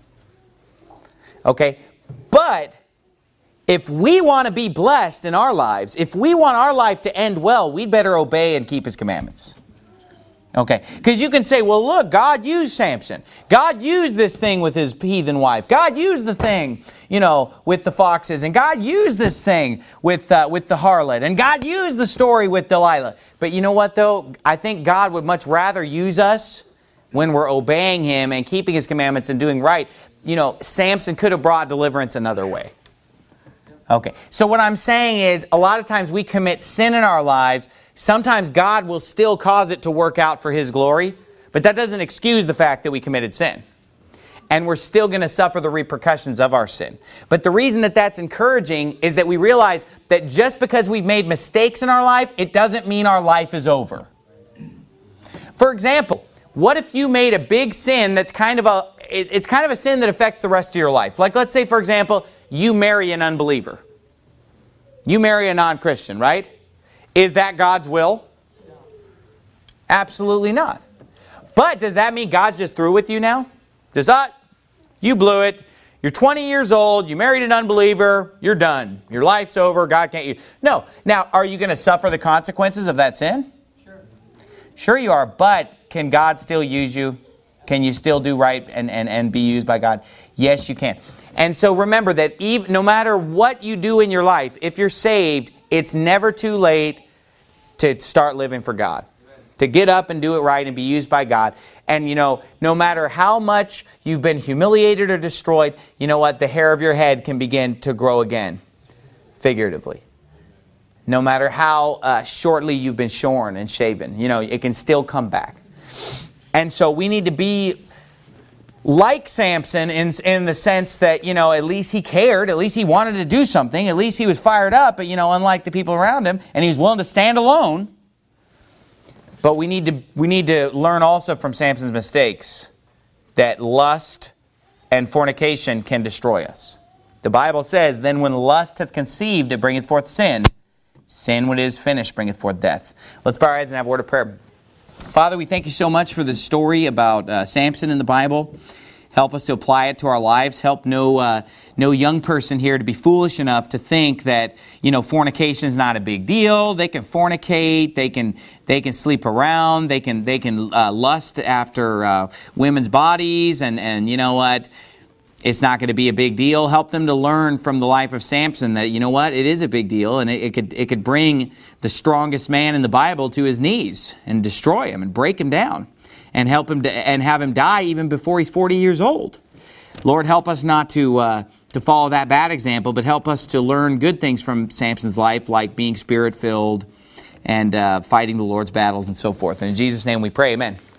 Okay? But if we want to be blessed in our lives, if we want our life to end well, we'd better obey and keep His commandments. Okay? Because you can say, well, look, God used Samson. God used this thing with his heathen wife. God used the thing, with the foxes. And God used this thing with the harlot. And God used the story with Delilah. But you know what, though? I think God would much rather use us when we're obeying Him and keeping His commandments and doing right. Samson could have brought deliverance another way. Okay, so what I'm saying is, a lot of times we commit sin in our lives. Sometimes God will still cause it to work out for His glory, but that doesn't excuse the fact that we committed sin. And we're still going to suffer the repercussions of our sin. But the reason that that's encouraging is that we realize that just because we've made mistakes in our life, it doesn't mean our life is over. For example, what if you made a big sin that's kind of a sin that affects the rest of your life? Like, let's say, for example, you marry an unbeliever. You marry a non-Christian, right? Is that God's will? Absolutely not. But does that mean God's just through with you now? You blew it. You're 20 years old. You married an unbeliever. You're done. Your life's over. God can't use. No. Now, are you going to suffer the consequences of that sin? Sure you are. But can God still use you? Can you still do right and be used by God? Yes, you can. And so remember that no matter what you do in your life, if you're saved, it's never too late to start living for God. To get up and do it right and be used by God. And no matter how much you've been humiliated or destroyed, you know what? The hair of your head can begin to grow again. Figuratively. No matter how shortly you've been shorn and shaven, it can still come back. And so we need to be like Samson in the sense that, at least he cared, at least he wanted to do something, at least he was fired up, but, unlike the people around him, and he was willing to stand alone. But we need to learn also from Samson's mistakes that lust and fornication can destroy us. The Bible says, then when lust hath conceived, it bringeth forth sin. Sin, when it is finished, bringeth forth death. Let's bow our heads and have a word of prayer. Father, we thank you so much for this story about Samson in the Bible. Help us to apply it to our lives. Help no young person here to be foolish enough to think that, fornication is not a big deal. They can fornicate. They can sleep around. They can lust after women's bodies. And you know what? It's not going to be a big deal. Help them to learn from the life of Samson that, it is a big deal, and it could bring the strongest man in the Bible to his knees and destroy him and break him down and help him and have him die even before he's 40 years old. Lord, help us not to follow that bad example, but help us to learn good things from Samson's life, like being Spirit-filled and fighting the Lord's battles and so forth. And in Jesus' name we pray, amen.